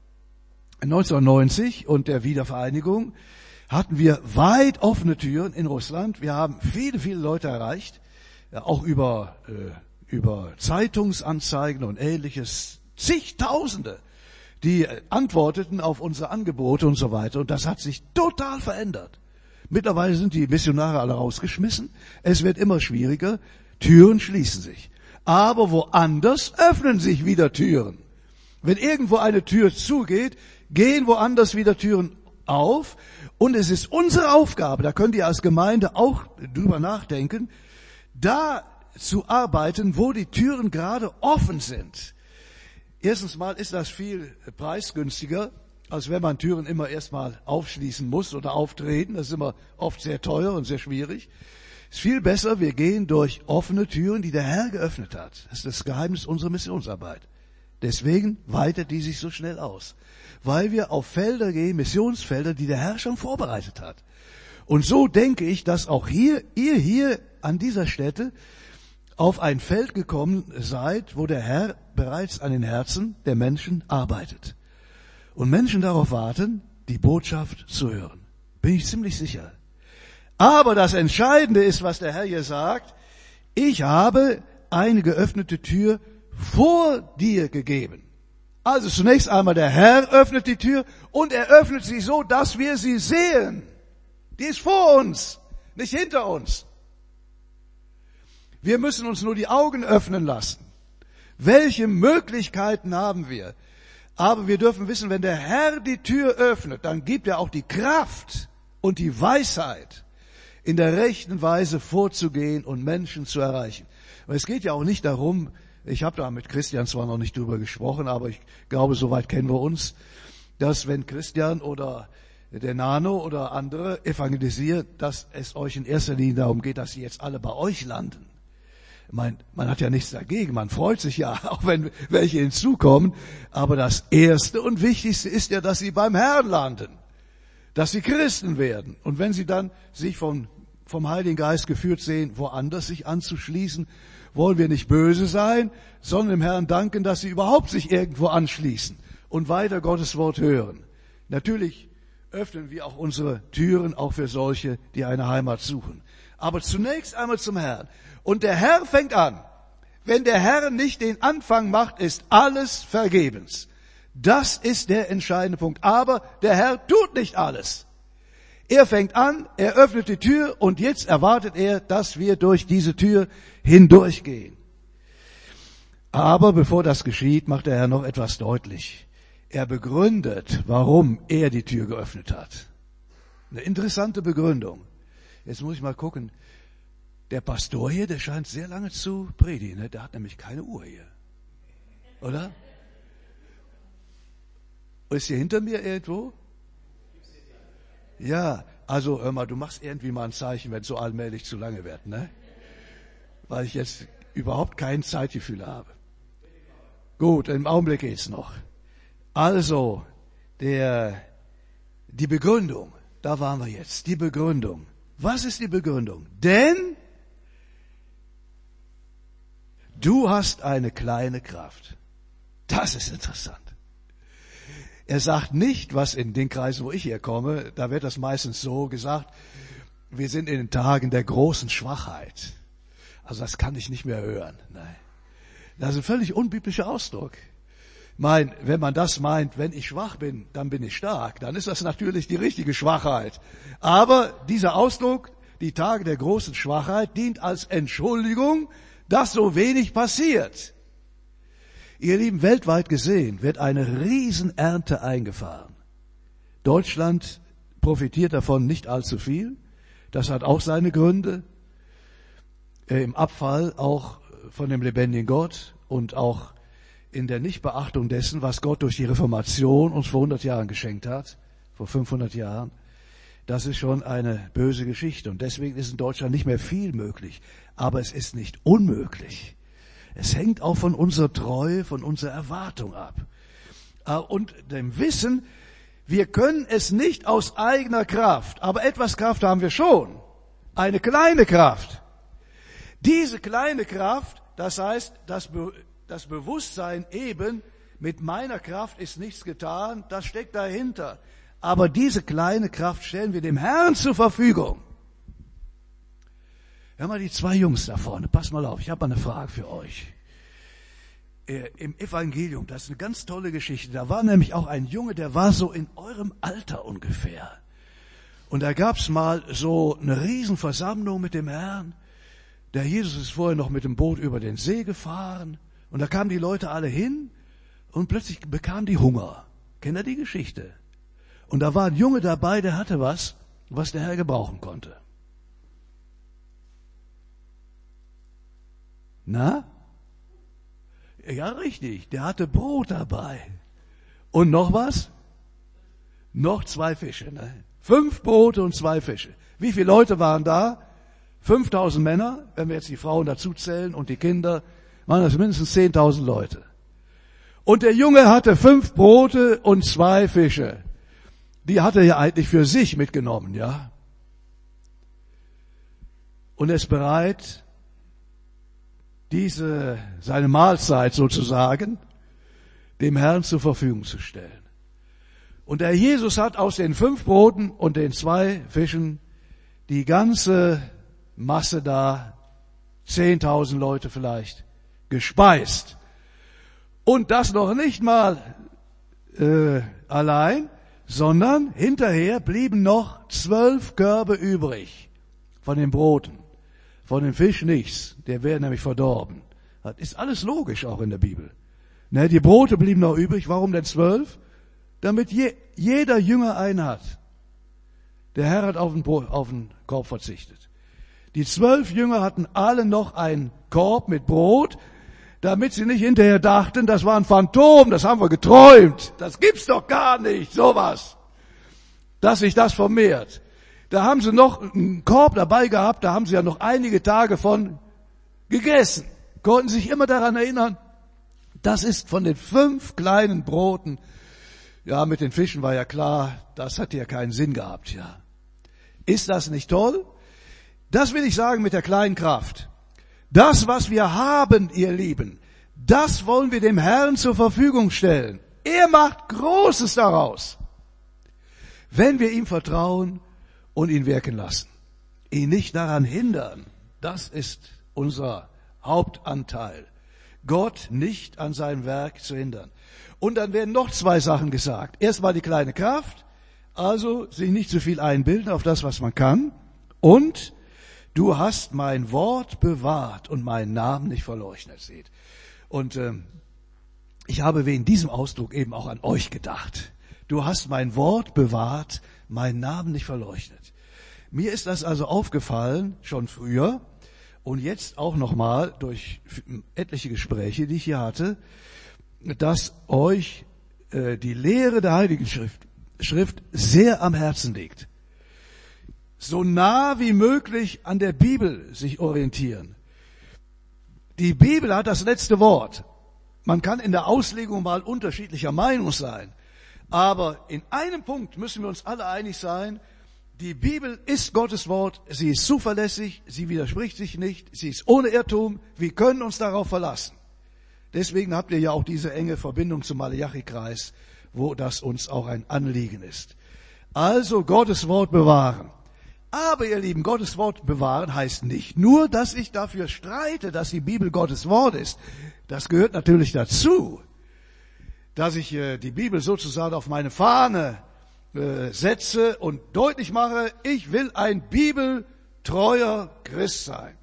1990 und der Wiedervereinigung hatten wir weit offene Türen in Russland. Wir haben viele, viele Leute erreicht, auch über Zeitungsanzeigen und Ähnliches, zigtausende, die antworteten auf unsere Angebote und so weiter. Und das hat sich total verändert. Mittlerweile sind die Missionare alle rausgeschmissen. Es wird immer schwieriger. Türen schließen sich. Aber woanders öffnen sich wieder Türen. Wenn irgendwo eine Tür zugeht, gehen woanders wieder Türen auf. Und es ist unsere Aufgabe, da könnt ihr als Gemeinde auch drüber nachdenken, da zu arbeiten, wo die Türen gerade offen sind. Erstens mal ist das viel preisgünstiger, als wenn man Türen immer erstmal aufschließen muss oder auftreten. Das ist immer oft sehr teuer und sehr schwierig. Es ist viel besser, wir gehen durch offene Türen, die der Herr geöffnet hat. Das ist das Geheimnis unserer Missionsarbeit. Deswegen weitet die sich so schnell aus. Weil wir auf Felder gehen, Missionsfelder, die der Herr schon vorbereitet hat. Und so denke ich, dass auch ihr hier an dieser Stätte auf ein Feld gekommen seid, wo der Herr bereits an den Herzen der Menschen arbeitet. Und Menschen darauf warten, die Botschaft zu hören. Bin ich ziemlich sicher. Aber das Entscheidende ist, was der Herr hier sagt: Ich habe eine geöffnete Tür vor dir gegeben. Also zunächst einmal der Herr öffnet die Tür und er öffnet sie so, dass wir sie sehen. Die ist vor uns, nicht hinter uns. Wir müssen uns nur die Augen öffnen lassen. Welche Möglichkeiten haben wir? Aber wir dürfen wissen, wenn der Herr die Tür öffnet, dann gibt er auch die Kraft und die Weisheit, in der rechten Weise vorzugehen und Menschen zu erreichen. Aber es geht ja auch nicht darum, ich habe da mit Christian zwar noch nicht drüber gesprochen, aber ich glaube, soweit kennen wir uns, dass wenn Christian oder der Nano oder andere evangelisiert, dass es euch in erster Linie darum geht, dass sie jetzt alle bei euch landen. Man hat ja nichts dagegen, man freut sich ja, auch wenn welche hinzukommen, aber das Erste und Wichtigste ist ja, dass sie beim Herrn landen, dass sie Christen werden. Und wenn sie dann sich vom Heiligen Geist geführt sehen, woanders sich anzuschließen, wollen wir nicht böse sein, sondern dem Herrn danken, dass sie überhaupt sich irgendwo anschließen und weiter Gottes Wort hören. Natürlich öffnen wir auch unsere Türen auch für solche, die eine Heimat suchen. Aber zunächst einmal zum Herrn. Und der Herr fängt an. Wenn der Herr nicht den Anfang macht, ist alles vergebens. Das ist der entscheidende Punkt. Aber der Herr tut nicht alles. Er fängt an, er öffnet die Tür und jetzt erwartet er, dass wir durch diese Tür hindurchgehen. Aber bevor das geschieht, macht der Herr noch etwas deutlich. Er begründet, warum er die Tür geöffnet hat. Eine interessante Begründung. Jetzt muss ich mal gucken. Der Pastor hier, der scheint sehr lange zu predigen. Ne? Der hat nämlich keine Uhr hier. Oder? Ist hier hinter mir irgendwo? Ja, also hör mal, du machst irgendwie mal ein Zeichen, wenn es so allmählich zu lange wird, ne? Weil ich jetzt überhaupt kein Zeitgefühl habe. Gut, im Augenblick geht's noch. Also, die Begründung, da waren wir jetzt, die Begründung. Was ist die Begründung? Denn du hast eine kleine Kraft. Das ist interessant. Er sagt nicht, was in den Kreisen, wo ich herkomme, da wird das meistens so gesagt, wir sind in den Tagen der großen Schwachheit. Also das kann ich nicht mehr hören. Nein. Das ist ein völlig unbiblischer Ausdruck. Wenn man das meint, wenn ich schwach bin, dann bin ich stark, dann ist das natürlich die richtige Schwachheit. Aber dieser Ausdruck, die Tage der großen Schwachheit, dient als Entschuldigung, dass so wenig passiert. Ihr Lieben, weltweit gesehen wird eine Riesenernte eingefahren. Deutschland profitiert davon nicht allzu viel. Das hat auch seine Gründe. Im Abfall auch von dem lebendigen Gott und auch in der Nichtbeachtung dessen, was Gott durch die Reformation uns vor 100 Jahren geschenkt hat, vor 500 Jahren. Das ist schon eine böse Geschichte und deswegen ist in Deutschland nicht mehr viel möglich. Aber es ist nicht unmöglich. Es hängt auch von unserer Treue, von unserer Erwartung ab. Und dem Wissen, wir können es nicht aus eigener Kraft, aber etwas Kraft haben wir schon. Eine kleine Kraft. Diese kleine Kraft, das heißt, das Bewusstsein eben, mit meiner Kraft ist nichts getan, das steckt dahinter. Aber diese kleine Kraft stellen wir dem Herrn zur Verfügung. Hör mal, die zwei Jungs da vorne, pass mal auf, ich habe mal eine Frage für euch. Im Evangelium, das ist eine ganz tolle Geschichte, da war nämlich auch ein Junge, der war so in eurem Alter ungefähr. Und da gab's mal so eine Riesenversammlung mit dem Herrn. Der Jesus ist vorher noch mit dem Boot über den See gefahren. Und da kamen die Leute alle hin und plötzlich bekamen die Hunger. Kennt ihr die Geschichte? Und da war ein Junge dabei, der hatte was der Herr gebrauchen konnte. Na? Ja, richtig. Der hatte Brot dabei. Und noch was? Noch 2 Fische. Ne? 5 Brote und 2 Fische. Wie viele Leute waren da? 5000 Männer. Wenn wir jetzt die Frauen dazu zählen und die Kinder, waren das mindestens 10.000 Leute. Und der Junge hatte 5 Brote und 2 Fische. Die hat er ja eigentlich für sich mitgenommen, ja. Und er ist bereit, seine Mahlzeit sozusagen dem Herrn zur Verfügung zu stellen. Und der Jesus hat aus den 5 Broten und den 2 Fischen die ganze Masse da, 10.000 Leute vielleicht, gespeist. Und das noch nicht mal allein, sondern hinterher blieben noch 12 Körbe übrig von den Broten. Von dem Fisch nichts, der wäre nämlich verdorben. Das ist alles logisch auch in der Bibel. Ne, die Brote blieben noch übrig, warum denn 12? Damit jeder Jünger einen hat. Der Herr hat auf den Korb verzichtet. Die 12 Jünger hatten alle noch einen Korb mit Brot, damit sie nicht hinterher dachten, das war ein Phantom, das haben wir geträumt. Das gibt's doch gar nicht, sowas. Dass sich das vermehrt. Da haben sie noch einen Korb dabei gehabt, da haben sie ja noch einige Tage von gegessen. Konnten sich immer daran erinnern, das ist von den 5 kleinen Broten. Ja, mit den Fischen war ja klar, das hat ja keinen Sinn gehabt, ja. Ist das nicht toll? Das will ich sagen mit der kleinen Kraft. Das, was wir haben, ihr Lieben, das wollen wir dem Herrn zur Verfügung stellen. Er macht Großes daraus, wenn wir ihm vertrauen und ihn wirken lassen. Ihn nicht daran hindern. Das ist unser Hauptanteil. Gott nicht an seinem Werk zu hindern. Und dann werden noch 2 Sachen gesagt. Erstmal die kleine Kraft, also sich nicht zu viel einbilden auf das, was man kann. Und du hast mein Wort bewahrt und meinen Namen nicht verleugnet. Seht. Und ich habe wegen diesem Ausdruck eben auch an euch gedacht. Du hast mein Wort bewahrt, meinen Namen nicht verleugnet. Mir ist das also aufgefallen, schon früher und jetzt auch nochmal durch etliche Gespräche, die ich hier hatte, dass euch die Lehre der Heiligen Schrift sehr am Herzen liegt. So nah wie möglich an der Bibel sich orientieren. Die Bibel hat das letzte Wort. Man kann in der Auslegung mal unterschiedlicher Meinung sein. Aber in einem Punkt müssen wir uns alle einig sein. Die Bibel ist Gottes Wort. Sie ist zuverlässig. Sie widerspricht sich nicht. Sie ist ohne Irrtum. Wir können uns darauf verlassen. Deswegen habt ihr ja auch diese enge Verbindung zum Malachi-Kreis, wo das uns auch ein Anliegen ist. Also Gottes Wort bewahren. Aber ihr Lieben, Gottes Wort bewahren heißt nicht nur, dass ich dafür streite, dass die Bibel Gottes Wort ist. Das gehört natürlich dazu, dass ich die Bibel sozusagen auf meine Fahne setze und deutlich mache, ich will ein bibeltreuer Christ sein.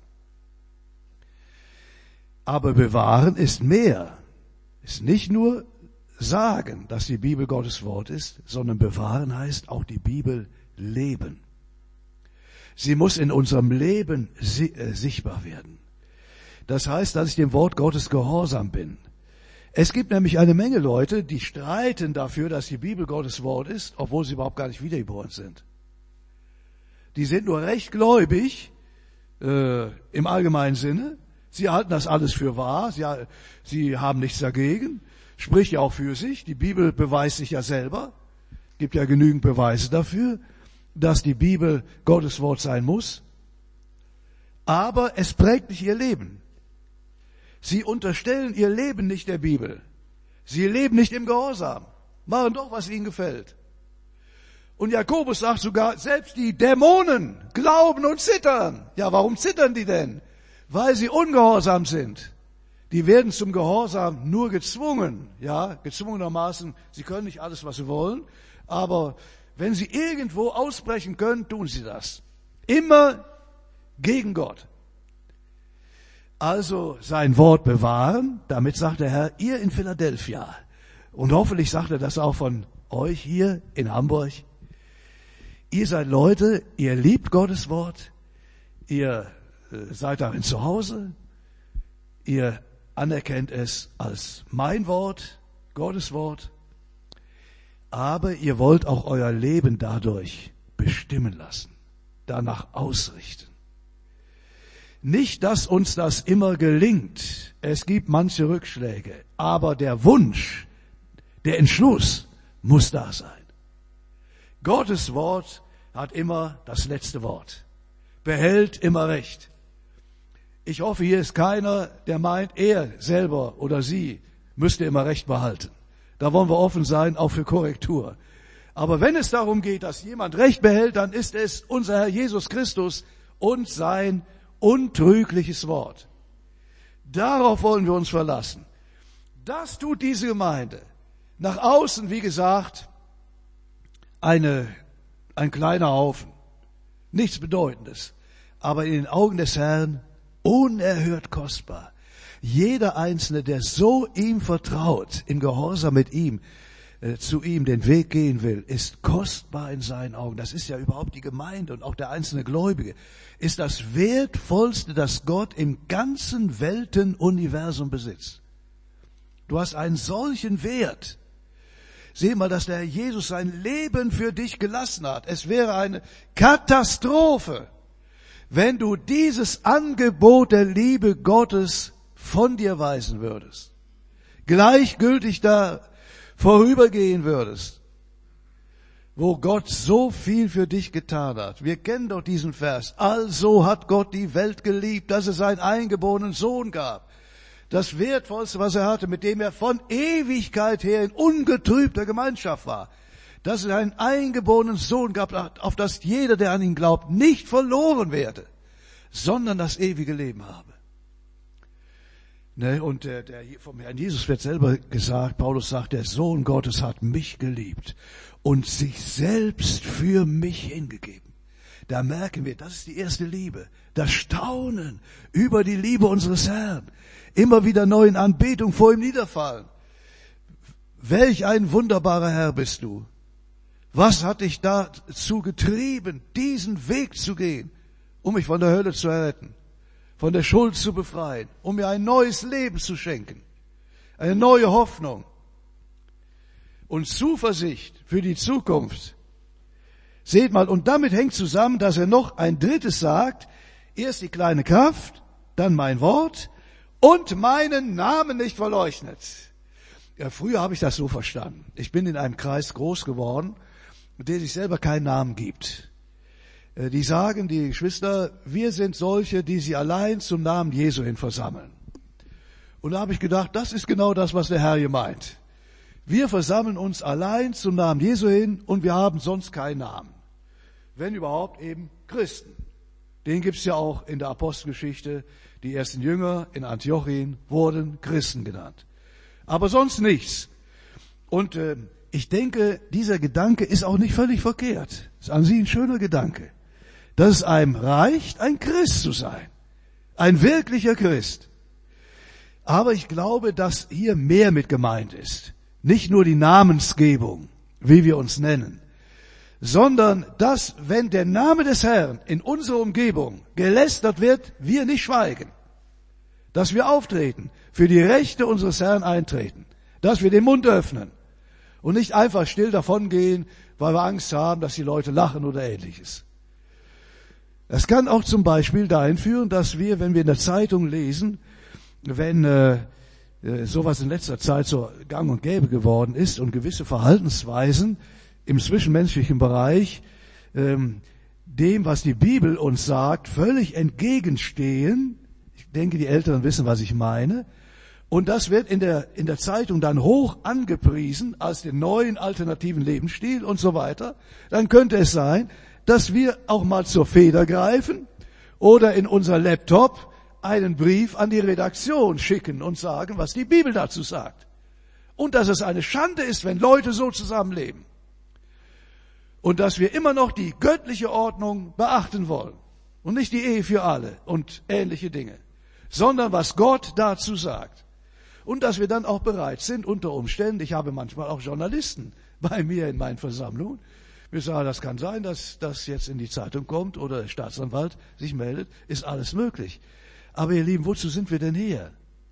Aber bewahren ist mehr. Ist nicht nur sagen, dass die Bibel Gottes Wort ist, sondern bewahren heißt auch die Bibel leben. Sie muss in unserem Leben sichtbar werden. Das heißt, dass ich dem Wort Gottes gehorsam bin. Es gibt nämlich eine Menge Leute, die streiten dafür, dass die Bibel Gottes Wort ist, obwohl sie überhaupt gar nicht wiedergeboren sind. Die sind nur recht gläubig im allgemeinen Sinne. Sie halten das alles für wahr. Sie haben nichts dagegen. Spricht ja auch für sich. Die Bibel beweist sich ja selber. Gibt ja genügend Beweise dafür, dass die Bibel Gottes Wort sein muss. Aber es prägt nicht ihr Leben. Sie unterstellen ihr Leben nicht der Bibel. Sie leben nicht im Gehorsam. Machen doch, was ihnen gefällt. Und Jakobus sagt sogar, selbst die Dämonen glauben und zittern. Ja, warum zittern die denn? Weil sie ungehorsam sind. Die werden zum Gehorsam nur gezwungen. Ja, gezwungenermaßen. Sie können nicht alles, was sie wollen. Aber wenn sie irgendwo ausbrechen können, tun sie das. Immer gegen Gott. Also sein Wort bewahren, damit sagt der Herr, ihr in Philadelphia. Und hoffentlich sagt er das auch von euch hier in Hamburg. Ihr seid Leute, ihr liebt Gottes Wort, ihr seid darin zu Hause, ihr anerkennt es als mein Wort, Gottes Wort, aber ihr wollt auch euer Leben dadurch bestimmen lassen, danach ausrichten. Nicht, dass uns das immer gelingt. Es gibt manche Rückschläge. Aber der Wunsch, der Entschluss muss da sein. Gottes Wort hat immer das letzte Wort. Behält immer Recht. Ich hoffe, hier ist keiner, der meint, er selber oder sie müsste immer Recht behalten. Da wollen wir offen sein, auch für Korrektur. Aber wenn es darum geht, dass jemand Recht behält, dann ist es unser Herr Jesus Christus und sein untrügliches Wort. Darauf wollen wir uns verlassen. Das tut diese Gemeinde. Nach außen, wie gesagt, ein kleiner Haufen. Nichts Bedeutendes. Aber in den Augen des Herrn unerhört kostbar. Jeder Einzelne, der so ihm vertraut, im Gehorsam mit ihm, zu ihm den Weg gehen will, ist kostbar in seinen Augen. Das ist ja überhaupt die Gemeinde und auch der einzelne Gläubige. Ist das Wertvollste, das Gott im ganzen Weltenuniversum besitzt. Du hast einen solchen Wert. Sieh mal, dass der Herr Jesus sein Leben für dich gelassen hat. Es wäre eine Katastrophe, wenn du dieses Angebot der Liebe Gottes von dir weisen würdest. Gleichgültig da vorübergehen würdest, wo Gott so viel für dich getan hat. Wir kennen doch diesen Vers. Also hat Gott die Welt geliebt, dass es seinen eingeborenen Sohn gab. Das Wertvollste, was er hatte, mit dem er von Ewigkeit her in ungetrübter Gemeinschaft war. Dass es einen eingeborenen Sohn gab, auf das jeder, der an ihn glaubt, nicht verloren werde, sondern das ewige Leben habe. Und vom Herrn Jesus wird selber gesagt, Paulus sagt, der Sohn Gottes hat mich geliebt und sich selbst für mich hingegeben. Da merken wir, das ist die erste Liebe. Das Staunen über die Liebe unseres Herrn. Immer wieder neu in Anbetung vor ihm niederfallen. Welch ein wunderbarer Herr bist du. Was hat dich dazu getrieben, diesen Weg zu gehen, um mich von der Hölle zu erretten, von der Schuld zu befreien, um mir ein neues Leben zu schenken, eine neue Hoffnung und Zuversicht für die Zukunft. Seht mal, und damit hängt zusammen, dass er noch ein drittes sagt, erst die kleine Kraft, dann mein Wort und meinen Namen nicht verleugnet. Ja, früher habe ich das so verstanden. Ich bin in einem Kreis groß geworden, der sich selber keinen Namen gibt. Die sagen, die Geschwister, wir sind solche, die sie allein zum Namen Jesu hin versammeln. Und da habe ich gedacht, das ist genau das, was der Herr hier meint. Wir versammeln uns allein zum Namen Jesu hin und wir haben sonst keinen Namen. Wenn überhaupt eben Christen. Den gibt's ja auch in der Apostelgeschichte. Die ersten Jünger in Antiochien wurden Christen genannt. Aber sonst nichts. Und ich denke, dieser Gedanke ist auch nicht völlig verkehrt. Ist an sich ein schöner Gedanke. Dass es einem reicht, ein Christ zu sein. Ein wirklicher Christ. Aber ich glaube, dass hier mehr mit gemeint ist. Nicht nur die Namensgebung, wie wir uns nennen, sondern dass, wenn der Name des Herrn in unserer Umgebung gelästert wird, wir nicht schweigen. Dass wir auftreten, für die Rechte unseres Herrn eintreten. Dass wir den Mund öffnen und nicht einfach still davongehen, weil wir Angst haben, dass die Leute lachen oder Ähnliches. Das kann auch zum Beispiel dahin führen, dass wir, wenn wir in der Zeitung lesen, wenn sowas in letzter Zeit so gang und gäbe geworden ist und gewisse Verhaltensweisen im zwischenmenschlichen Bereich dem, was die Bibel uns sagt, völlig entgegenstehen. Ich denke, die Älteren wissen, was ich meine. Und das wird in der Zeitung dann hoch angepriesen als den neuen alternativen Lebensstil und so weiter. Dann könnte es sein, dass wir auch mal zur Feder greifen oder in unser Laptop einen Brief an die Redaktion schicken und sagen, was die Bibel dazu sagt. Und dass es eine Schande ist, wenn Leute so zusammenleben. Und dass wir immer noch die göttliche Ordnung beachten wollen. Und nicht die Ehe für alle und ähnliche Dinge. Sondern was Gott dazu sagt. Und dass wir dann auch bereit sind, unter Umständen, ich habe manchmal auch Journalisten bei mir in meinen Versammlungen, wir sagen, das kann sein, dass das jetzt in die Zeitung kommt oder der Staatsanwalt sich meldet, ist alles möglich. Aber ihr Lieben, wozu sind wir denn hier?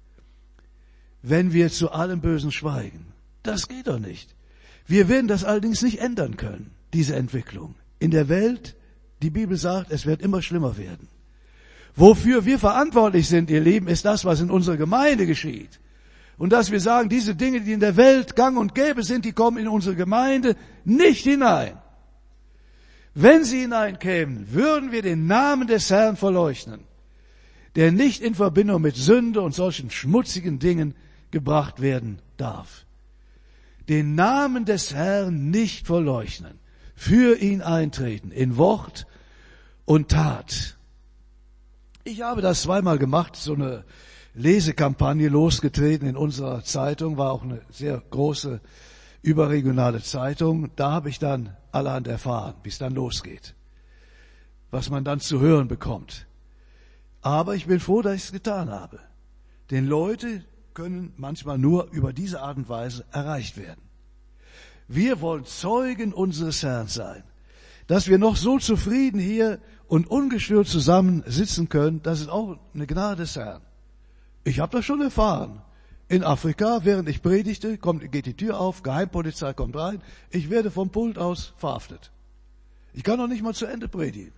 Wenn wir zu allem Bösen schweigen. Das geht doch nicht. Wir werden das allerdings nicht ändern können, diese Entwicklung. In der Welt, die Bibel sagt, es wird immer schlimmer werden. Wofür wir verantwortlich sind, ihr Lieben, ist das, was in unserer Gemeinde geschieht. Und dass wir sagen, diese Dinge, die in der Welt gang und gäbe sind, die kommen in unsere Gemeinde nicht hinein. Wenn sie hineinkämen, würden wir den Namen des Herrn verleugnen. der nicht in Verbindung mit Sünde und solchen schmutzigen Dingen gebracht werden darf. Den Namen des Herrn nicht verleugnen, für ihn eintreten, in Wort und Tat. Ich habe das zweimal gemacht, so eine Lesekampagne losgetreten in unserer Zeitung, war auch eine sehr große überregionale Zeitung. Da habe ich dann allerhand erfahren, wie es dann losgeht, was man dann zu hören bekommt. Aber ich bin froh, dass ich es getan habe. Denn Leute können manchmal nur über diese Art und Weise erreicht werden. Wir wollen Zeugen unseres Herrn sein. Dass wir noch so zufrieden hier und ungestört zusammen sitzen können, das ist auch eine Gnade des Herrn. Ich habe das schon erfahren. In Afrika, während ich predigte, geht die Tür auf, Geheimpolizei kommt rein, ich werde vom Pult aus verhaftet. Ich kann noch nicht mal zu Ende predigen.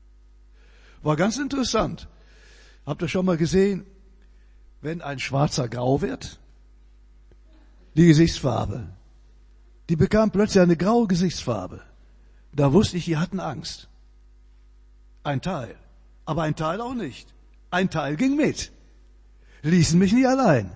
War ganz interessant. Habt ihr schon mal gesehen, wenn ein Schwarzer grau wird? Die Gesichtsfarbe. Die bekam plötzlich eine graue Gesichtsfarbe. Da wusste ich, die hatten Angst. Ein Teil. Aber ein Teil auch nicht. Ein Teil ging mit. Ließen mich nicht allein.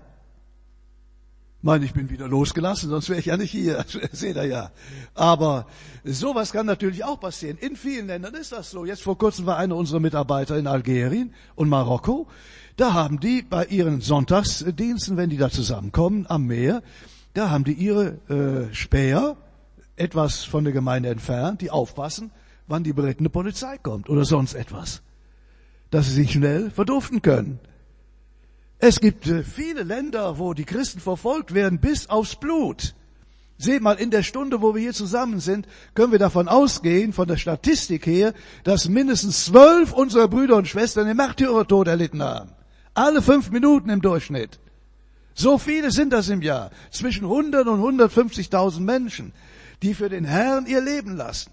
Ich bin wieder losgelassen, sonst wäre ich ja nicht hier. Seht ihr ja. Aber sowas kann natürlich auch passieren. In vielen Ländern ist das so. Jetzt vor kurzem war einer unserer Mitarbeiter in Algerien und Marokko. Da haben die bei ihren Sonntagsdiensten, wenn die da zusammenkommen am Meer, da haben die ihre Späher etwas von der Gemeinde entfernt, die aufpassen, wann die berittene Polizei kommt oder sonst etwas, dass sie sich schnell verduften können. Es gibt viele Länder, wo die Christen verfolgt werden bis aufs Blut. Seht mal, in der Stunde, wo wir hier zusammen sind, können wir davon ausgehen, von der Statistik her, dass mindestens 12 unserer Brüder und Schwestern den Märtyrertod erlitten haben. Alle 5 Minuten im Durchschnitt. So viele sind das im Jahr. Zwischen 100 und 150.000 Menschen, die für den Herrn ihr Leben lassen.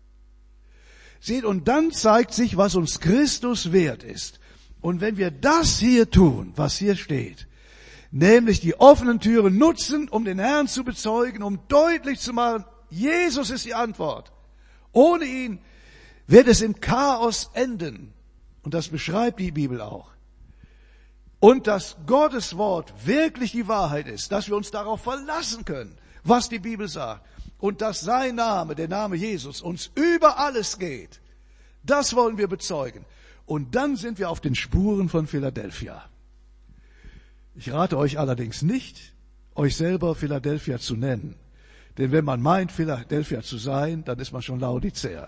Seht, und dann zeigt sich, was uns Christus wert ist. Und wenn wir das hier tun, was hier steht, nämlich die offenen Türen nutzen, um den Herrn zu bezeugen, um deutlich zu machen, Jesus ist die Antwort. Ohne ihn wird es im Chaos enden. Und das beschreibt die Bibel auch. Und dass Gottes Wort wirklich die Wahrheit ist, dass wir uns darauf verlassen können, was die Bibel sagt. Und dass sein Name, der Name Jesus, uns über alles geht. Das wollen wir bezeugen. Und dann sind wir auf den Spuren von Philadelphia. Ich rate euch allerdings nicht, euch selber Philadelphia zu nennen. Denn wenn man meint, Philadelphia zu sein, dann ist man schon Laodicea.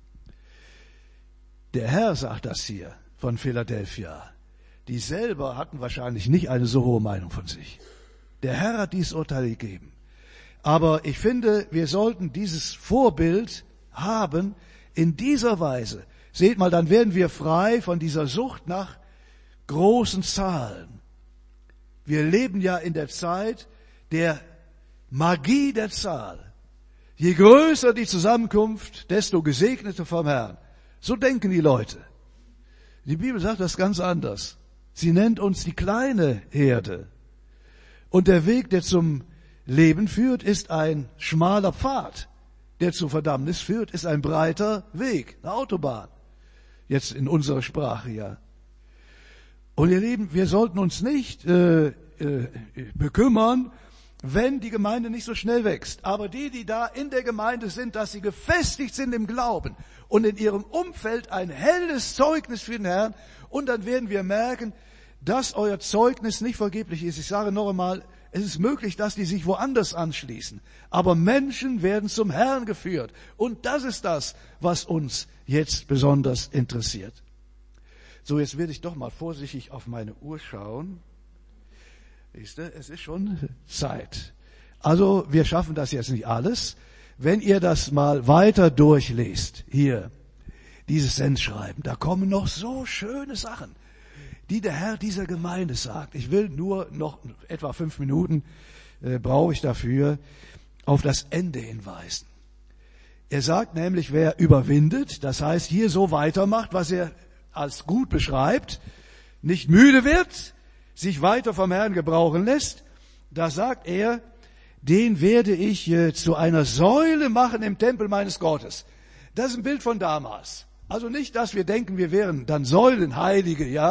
Der Herr sagt das hier von Philadelphia. Die selber hatten wahrscheinlich nicht eine so hohe Meinung von sich. Der Herr hat dieses Urteil gegeben. Aber ich finde, wir sollten dieses Vorbild haben in dieser Weise. Seht mal, dann werden wir frei von dieser Sucht nach großen Zahlen. Wir leben ja in der Zeit der Magie der Zahl. Je größer die Zusammenkunft, desto gesegneter vom Herrn. So denken die Leute. Die Bibel sagt das ganz anders. Sie nennt uns die kleine Herde. Und der Weg, der zum Leben führt, ist ein schmaler Pfad. Der zur Verdammnis führt, ist ein breiter Weg, eine Autobahn. Jetzt in unserer Sprache, ja. Und ihr Lieben, wir sollten uns nicht bekümmern, wenn die Gemeinde nicht so schnell wächst. Aber die da in der Gemeinde sind, dass sie gefestigt sind im Glauben und in ihrem Umfeld ein helles Zeugnis für den Herrn. Und dann werden wir merken, dass euer Zeugnis nicht vergeblich ist. Ich sage noch einmal, es ist möglich, dass die sich woanders anschließen. Aber Menschen werden zum Herrn geführt. Und das ist das, was uns jetzt besonders interessiert. So, jetzt werde ich doch mal vorsichtig auf meine Uhr schauen. Siehst du, es ist schon Zeit. Also, wir schaffen das jetzt nicht alles. Wenn ihr das mal weiter durchlest, hier, dieses Sendschreiben, da kommen noch so schöne Sachen, die der Herr dieser Gemeinde sagt. Ich will nur noch etwa 5 Minuten, brauche ich dafür, auf das Ende hinweisen. Er sagt nämlich, wer überwindet, das heißt hier so weitermacht, was er als gut beschreibt, nicht müde wird, sich weiter vom Herrn gebrauchen lässt, da sagt er, den werde ich zu einer Säule machen im Tempel meines Gottes. Das ist ein Bild von damals. Also nicht, dass wir denken, wir wären dann Säulenheilige, ja,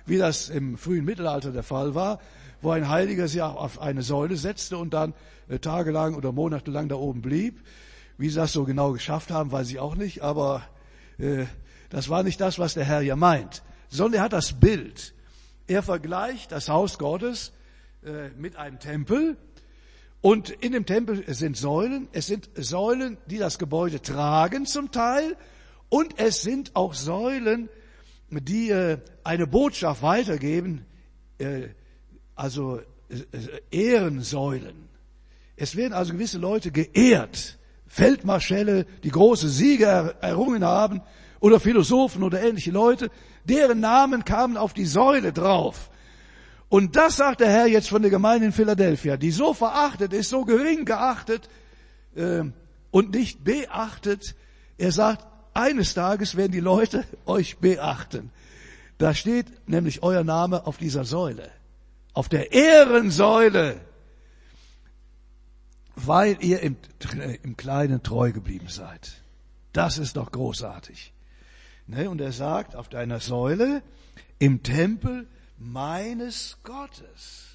wie das im frühen Mittelalter der Fall war, wo ein Heiliger sich auch auf eine Säule setzte und dann tagelang oder monatelang da oben blieb. Wie sie das so genau geschafft haben, weiß ich auch nicht, aber das war nicht das, was der Herr hier meint, sondern er hat das Bild. Er vergleicht das Haus Gottes mit einem Tempel. Und in dem Tempel sind Säulen. Es sind Säulen, die das Gebäude tragen zum Teil. Und es sind auch Säulen, die eine Botschaft weitergeben, also Ehrensäulen. Es werden also gewisse Leute geehrt. Feldmarschälle, die große Siege errungen haben, oder Philosophen oder ähnliche Leute, deren Namen kamen auf die Säule drauf. Und das sagt der Herr jetzt von der Gemeinde in Philadelphia, die so verachtet ist, so gering geachtet und nicht beachtet. Er sagt, eines Tages werden die Leute euch beachten. Da steht nämlich euer Name auf dieser Säule, auf der Ehrensäule, weil ihr im Kleinen treu geblieben seid. Das ist doch großartig. Und er sagt, auf deiner Säule im Tempel meines Gottes.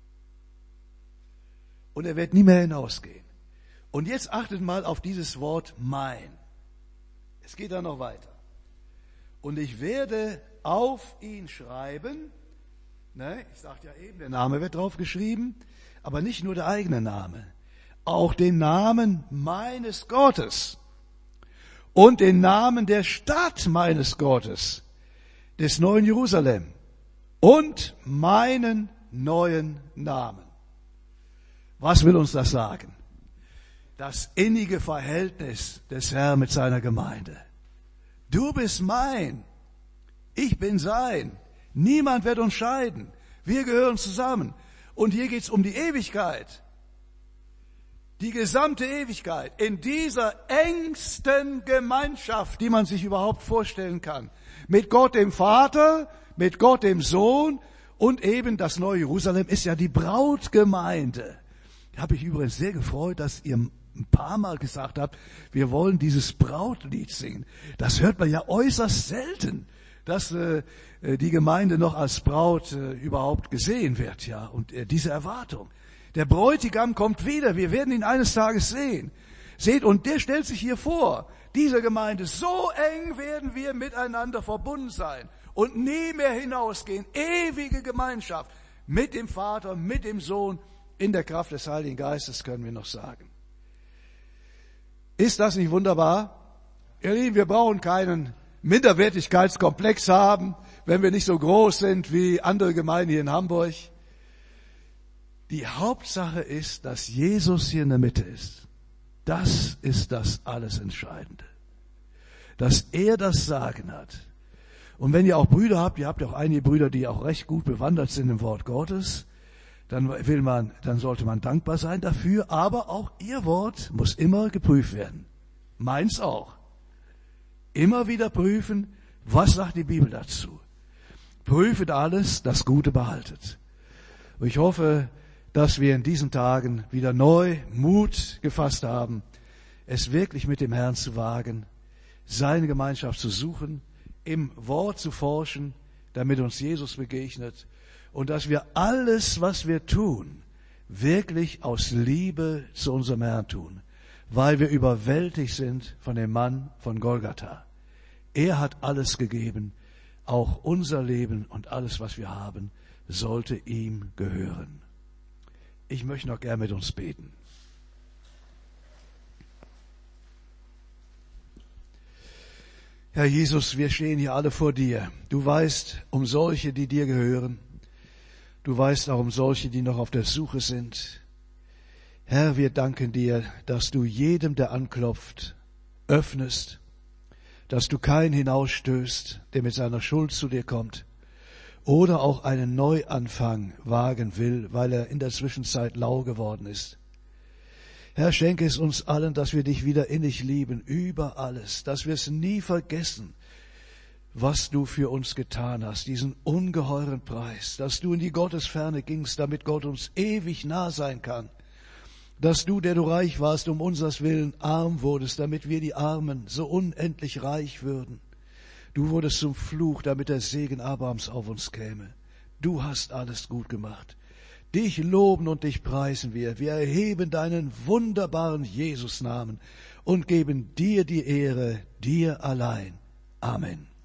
Und er wird nie mehr hinausgehen. Und jetzt achtet mal auf dieses Wort mein. Es geht dann noch weiter. Und ich werde auf ihn schreiben, ich sagte ja eben, der Name wird drauf geschrieben, aber nicht nur der eigene Name, auch den Namen meines Gottes und den Namen der Stadt meines Gottes, des neuen Jerusalem und meinen neuen Namen. Was will uns das sagen? Das innige Verhältnis des Herrn mit seiner Gemeinde. Du bist mein, ich bin sein. Niemand wird uns scheiden. Wir gehören zusammen. Und hier geht's um die Ewigkeit. Die gesamte Ewigkeit in dieser engsten Gemeinschaft, die man sich überhaupt vorstellen kann. Mit Gott dem Vater, mit Gott dem Sohn und eben das neue Jerusalem ist ja die Brautgemeinde. Da habe ich übrigens sehr gefreut, dass ihr ein paar Mal gesagt habt, wir wollen dieses Brautlied singen. Das hört man ja äußerst selten, dass die Gemeinde noch als Braut überhaupt gesehen wird, ja. Und diese Erwartung. Der Bräutigam kommt wieder, wir werden ihn eines Tages sehen. Seht, und der stellt sich hier vor, diese Gemeinde, so eng werden wir miteinander verbunden sein und nie mehr hinausgehen. Ewige Gemeinschaft mit dem Vater, mit dem Sohn, in der Kraft des Heiligen Geistes, können wir noch sagen. Ist das nicht wunderbar? Ihr Lieben, wir brauchen keinen Minderwertigkeitskomplex haben, wenn wir nicht so groß sind wie andere Gemeinden hier in Hamburg. Die Hauptsache ist, dass Jesus hier in der Mitte ist. Das ist das alles Entscheidende. Dass er das Sagen hat. Und wenn ihr auch Brüder habt, ihr habt ja auch einige Brüder, die auch recht gut bewandert sind im Wort Gottes, dann sollte man dankbar sein dafür, aber auch ihr Wort muss immer geprüft werden. Meins auch. Immer wieder prüfen, was sagt die Bibel dazu. Prüfet alles, das Gute behaltet. Und ich hoffe, dass wir in diesen Tagen wieder neu Mut gefasst haben, es wirklich mit dem Herrn zu wagen, seine Gemeinschaft zu suchen, im Wort zu forschen, damit uns Jesus begegnet und dass wir alles, was wir tun, wirklich aus Liebe zu unserem Herrn tun, weil wir überwältigt sind von dem Mann von Golgatha. Er hat alles gegeben, auch unser Leben und alles, was wir haben, sollte ihm gehören. Ich möchte noch gern mit uns beten. Herr Jesus, wir stehen hier alle vor dir. Du weißt um solche, die dir gehören. Du weißt auch um solche, die noch auf der Suche sind. Herr, wir danken dir, dass du jedem, der anklopft, öffnest, dass du keinen hinausstößt, der mit seiner Schuld zu dir kommt oder auch einen Neuanfang wagen will, weil er in der Zwischenzeit lau geworden ist. Herr, schenke es uns allen, dass wir dich wieder innig lieben, über alles, dass wir es nie vergessen, was du für uns getan hast, diesen ungeheuren Preis, dass du in die Gottesferne gingst, damit Gott uns ewig nah sein kann, dass du, der du reich warst, um unsers Willen arm wurdest, damit wir die Armen so unendlich reich würden. Du wurdest zum Fluch, damit der Segen Abrahams auf uns käme. Du hast alles gut gemacht. Dich loben und dich preisen wir. Wir erheben deinen wunderbaren Jesus-Namen und geben dir die Ehre, dir allein. Amen.